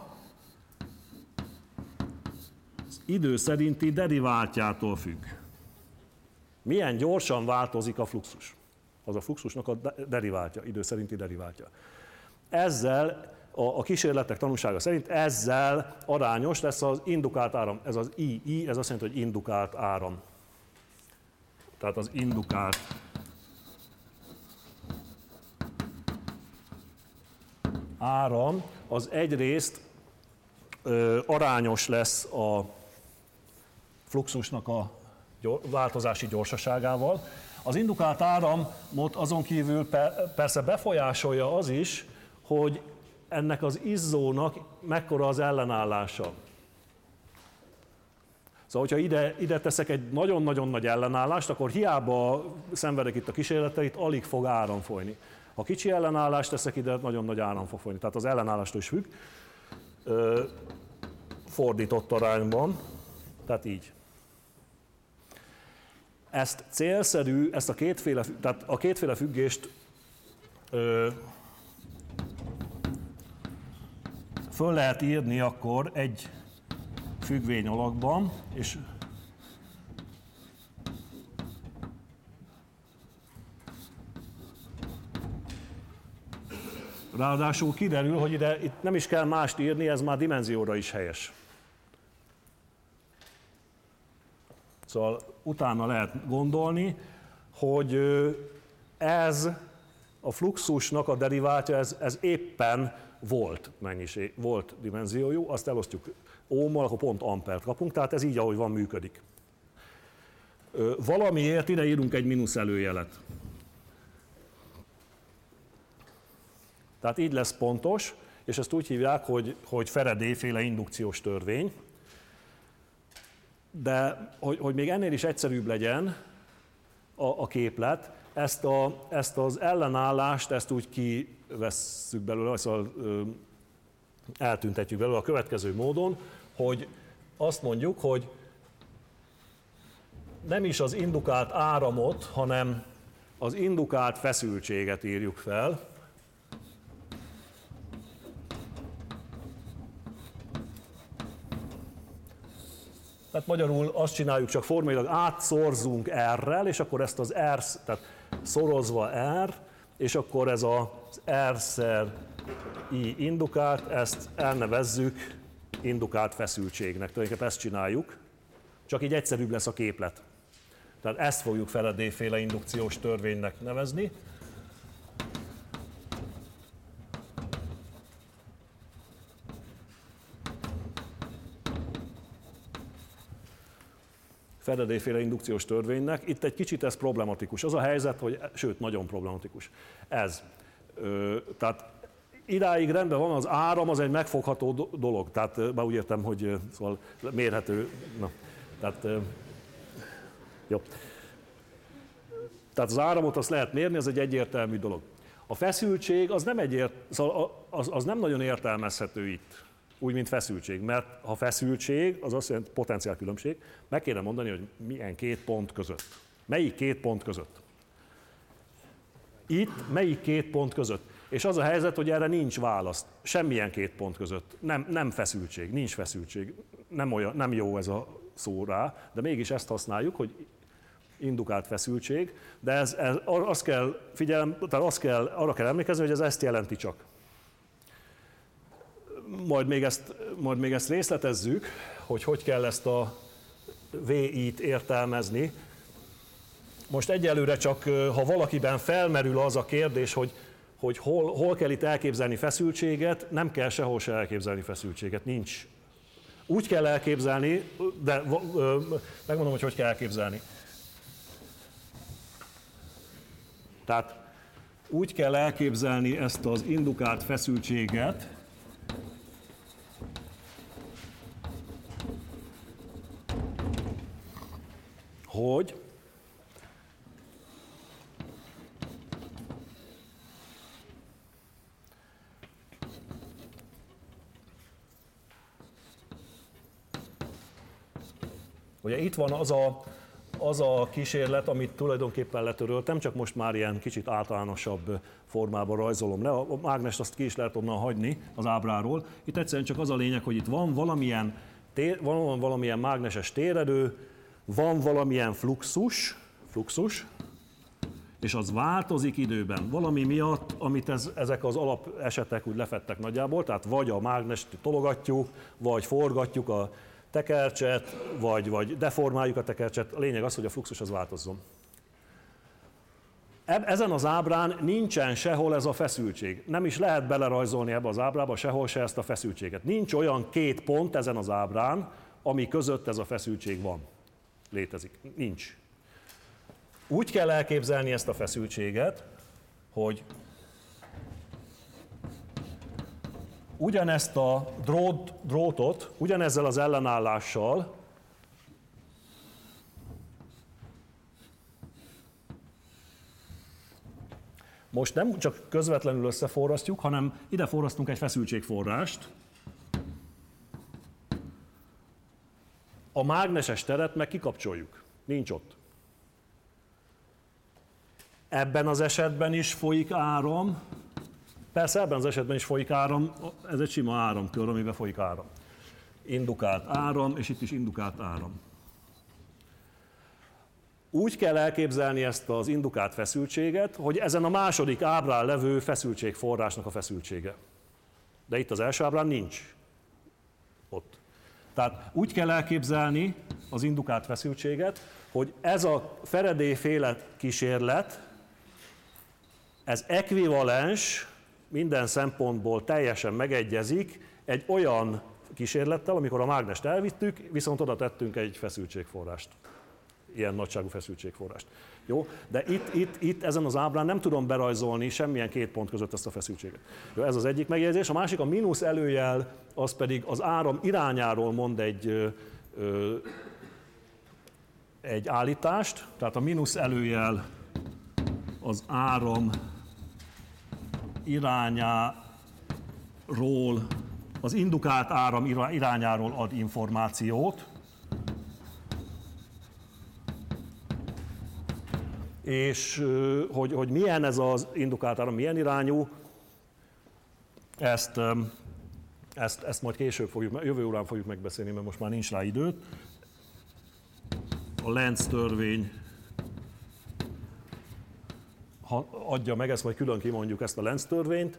az idő szerinti deriváltjától függ. Milyen gyorsan változik a fluxus? Az a fluxusnak a deriváltja, idő szerinti deriváltja. Ezzel a kísérletek tanúsága szerint ezzel arányos lesz az indukált áram. Ez az I, ez azt jelenti, hogy indukált áram. Tehát az indukált áram az egyrészt arányos lesz a fluxusnak a változási gyorsaságával. Az indukált áramot azon kívül persze befolyásolja az is, hogy ennek az izzónak mekkora az ellenállása. Szóval, hogyha ide teszek egy nagyon-nagyon nagy ellenállást, akkor hiába szenvedek itt a kísérleteit, alig fog áram folyni. Ha kicsi ellenállást teszek ide, nagyon nagy áram fog folyni. Tehát az ellenállástól is függ. Fordított arányban, tehát így. Ezt célszerű, tehát a kétféle függést föl lehet írni akkor egy függvény alakban, és ráadásul kiderül, hogy itt nem is kell mást írni, ez már dimenzióra is helyes. Szóval utána lehet gondolni, hogy ez a fluxusnak a deriváltja, ez éppen volt mennyiség, volt dimenziójú, azt elosztjuk ohmmal, akkor pont ampert kapunk, tehát ez így, ahogy van, működik. Valamiért ide írunk egy mínusz előjelet. Tehát így lesz pontos, és ezt úgy hívják, hogy Faraday-féle indukciós törvény. De hogy még ennél is egyszerűbb legyen a képlet, ezt az ellenállást, ezt úgy kivesszük belőle, szóval eltüntetjük belőle a következő módon, hogy azt mondjuk, hogy nem is az indukált áramot, hanem az indukált feszültséget írjuk fel. Tehát magyarul azt csináljuk, csak formailag átszorzunk R-rel, és akkor ezt az R, tehát szorozva R, és akkor ez az R-szer I indukált, ezt elnevezzük indukált feszültségnek. Tulajdonképpen ezt csináljuk, csak így egyszerűbb lesz a képlet. Tehát ezt fogjuk Faraday-féle indukciós törvénynek nevezni. Faraday-féle indukciós törvénynek. Itt egy kicsit ez problematikus. Az a helyzet, hogy, sőt, nagyon problematikus. Tehát idáig rendben van, az áram az egy megfogható dolog. Tehát már úgy értem, hogy szóval mérhető. Na, tehát, jó. Tehát az áramot azt lehet mérni, ez egy egyértelmű dolog. A feszültség az nem, szóval az nem nagyon értelmezhető itt. Úgy, mint feszültség, mert ha feszültség, az azt jelenti potenciálkülönbség, meg kéne mondani, hogy milyen két pont között. Melyik két pont között? Itt melyik két pont között? És az a helyzet, hogy erre nincs válasz. Semmilyen két pont között. Nem feszültség, nincs feszültség. Nem jó ez a szó rá, de mégis ezt használjuk, hogy indukált feszültség, de azt kell tehát arra kell emlékezni, hogy ez ezt jelenti csak. Majd még ezt részletezzük, hogy kell ezt a VI-t értelmezni. Most egyelőre csak, ha valakiben felmerül az a kérdés, hogy hol kell itt elképzelni feszültséget, nem kell sehol se elképzelni feszültséget, nincs. Úgy kell elképzelni, de megmondom, hogy kell elképzelni. Tehát úgy kell elképzelni ezt az indukált feszültséget, hogy ugye itt van az a kísérlet, amit tulajdonképpen letöröltem, csak most már ilyen kicsit általánosabb formában rajzolom le. A mágnest azt ki is lehet onnan hagyni az ábráról. Itt egyszerűen csak az a lényeg, hogy itt van valamilyen mágneses térerő, van valamilyen fluxus, és az változik időben. Valami miatt, amit ezek az alapesetek úgy lefedtek nagyjából, tehát vagy a mágnest tologatjuk, vagy forgatjuk a tekercset, vagy deformáljuk a tekercset. A lényeg az, hogy a fluxus az változzon. Ezen az ábrán nincsen sehol ez a feszültség. Nem is lehet belerajzolni ebbe az ábrába sehol se ezt a feszültséget. Nincs olyan két pont ezen az ábrán, ami között ez a feszültség van. Létezik. Nincs. Úgy kell elképzelni ezt a feszültséget, hogy ugyanezt a drótot, ugyanezzel az ellenállással most nem csak közvetlenül összeforrasztjuk, hanem ide forrasztunk egy feszültségforrást. A mágneses teret meg kikapcsoljuk. Nincs ott. Ebben az esetben is folyik áram. Persze ebben az esetben is folyik áram, ez egy sima áramkör, amiben folyik áram. Indukált áram, és itt is indukált áram. Úgy kell elképzelni ezt az indukált feszültséget, hogy ezen a második ábrán levő feszültségforrásnak a feszültsége. De itt az első ábrán nincs. Ott. Tehát úgy kell elképzelni az indukált feszültséget, hogy ez a Faraday-féle kísérlet, ez ekvivalens, minden szempontból teljesen megegyezik egy olyan kísérlettel, amikor a mágnest elvittük, viszont oda tettünk egy feszültségforrást. Ilyen nagyságú feszültségforrást. Jó? De itt ezen az ábrán nem tudom berajzolni semmilyen két pont között ezt a feszültséget. Jó, ez az egyik megjegyzés. A másik, a mínusz előjel, az pedig az áram irányáról mond egy állítást. Tehát a mínusz előjel az áram irányáról, az indukált áram irányáról ad információt, és hogy milyen ez az indukált áram, milyen irányú, ezt majd később jövő órán fogjuk megbeszélni, mert most már nincs rá idő. A Lenz törvény adja meg, ezt majd külön kimondjuk, ezt a Lenz törvényt.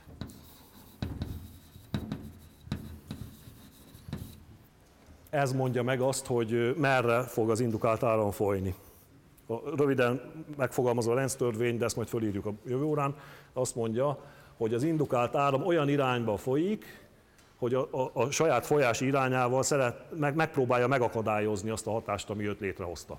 Ez mondja meg azt, hogy merre fog az indukált áram folyni. Röviden megfogalmazva a Lenz törvény, de ezt majd fölírjuk a jövő órán, azt mondja, hogy az indukált áram olyan irányba folyik, hogy a saját folyási irányával megpróbálja megakadályozni azt a hatást, ami őt létrehozta.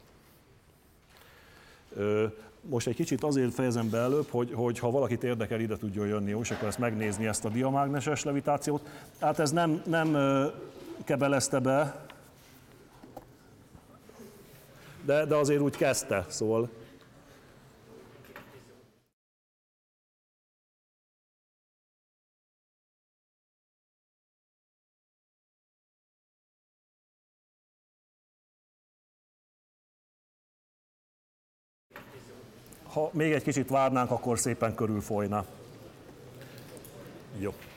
Most egy kicsit azért fejezem be előbb, hogy ha valakit érdekel, ide tudjon jönni, és akkor ezt megnézni, ezt a diamágneses levitációt. Tehát ez nem kebelezte be, de azért úgy kezdte, szóval. Ha még egy kicsit várnánk, akkor szépen körülfolyna. Jó.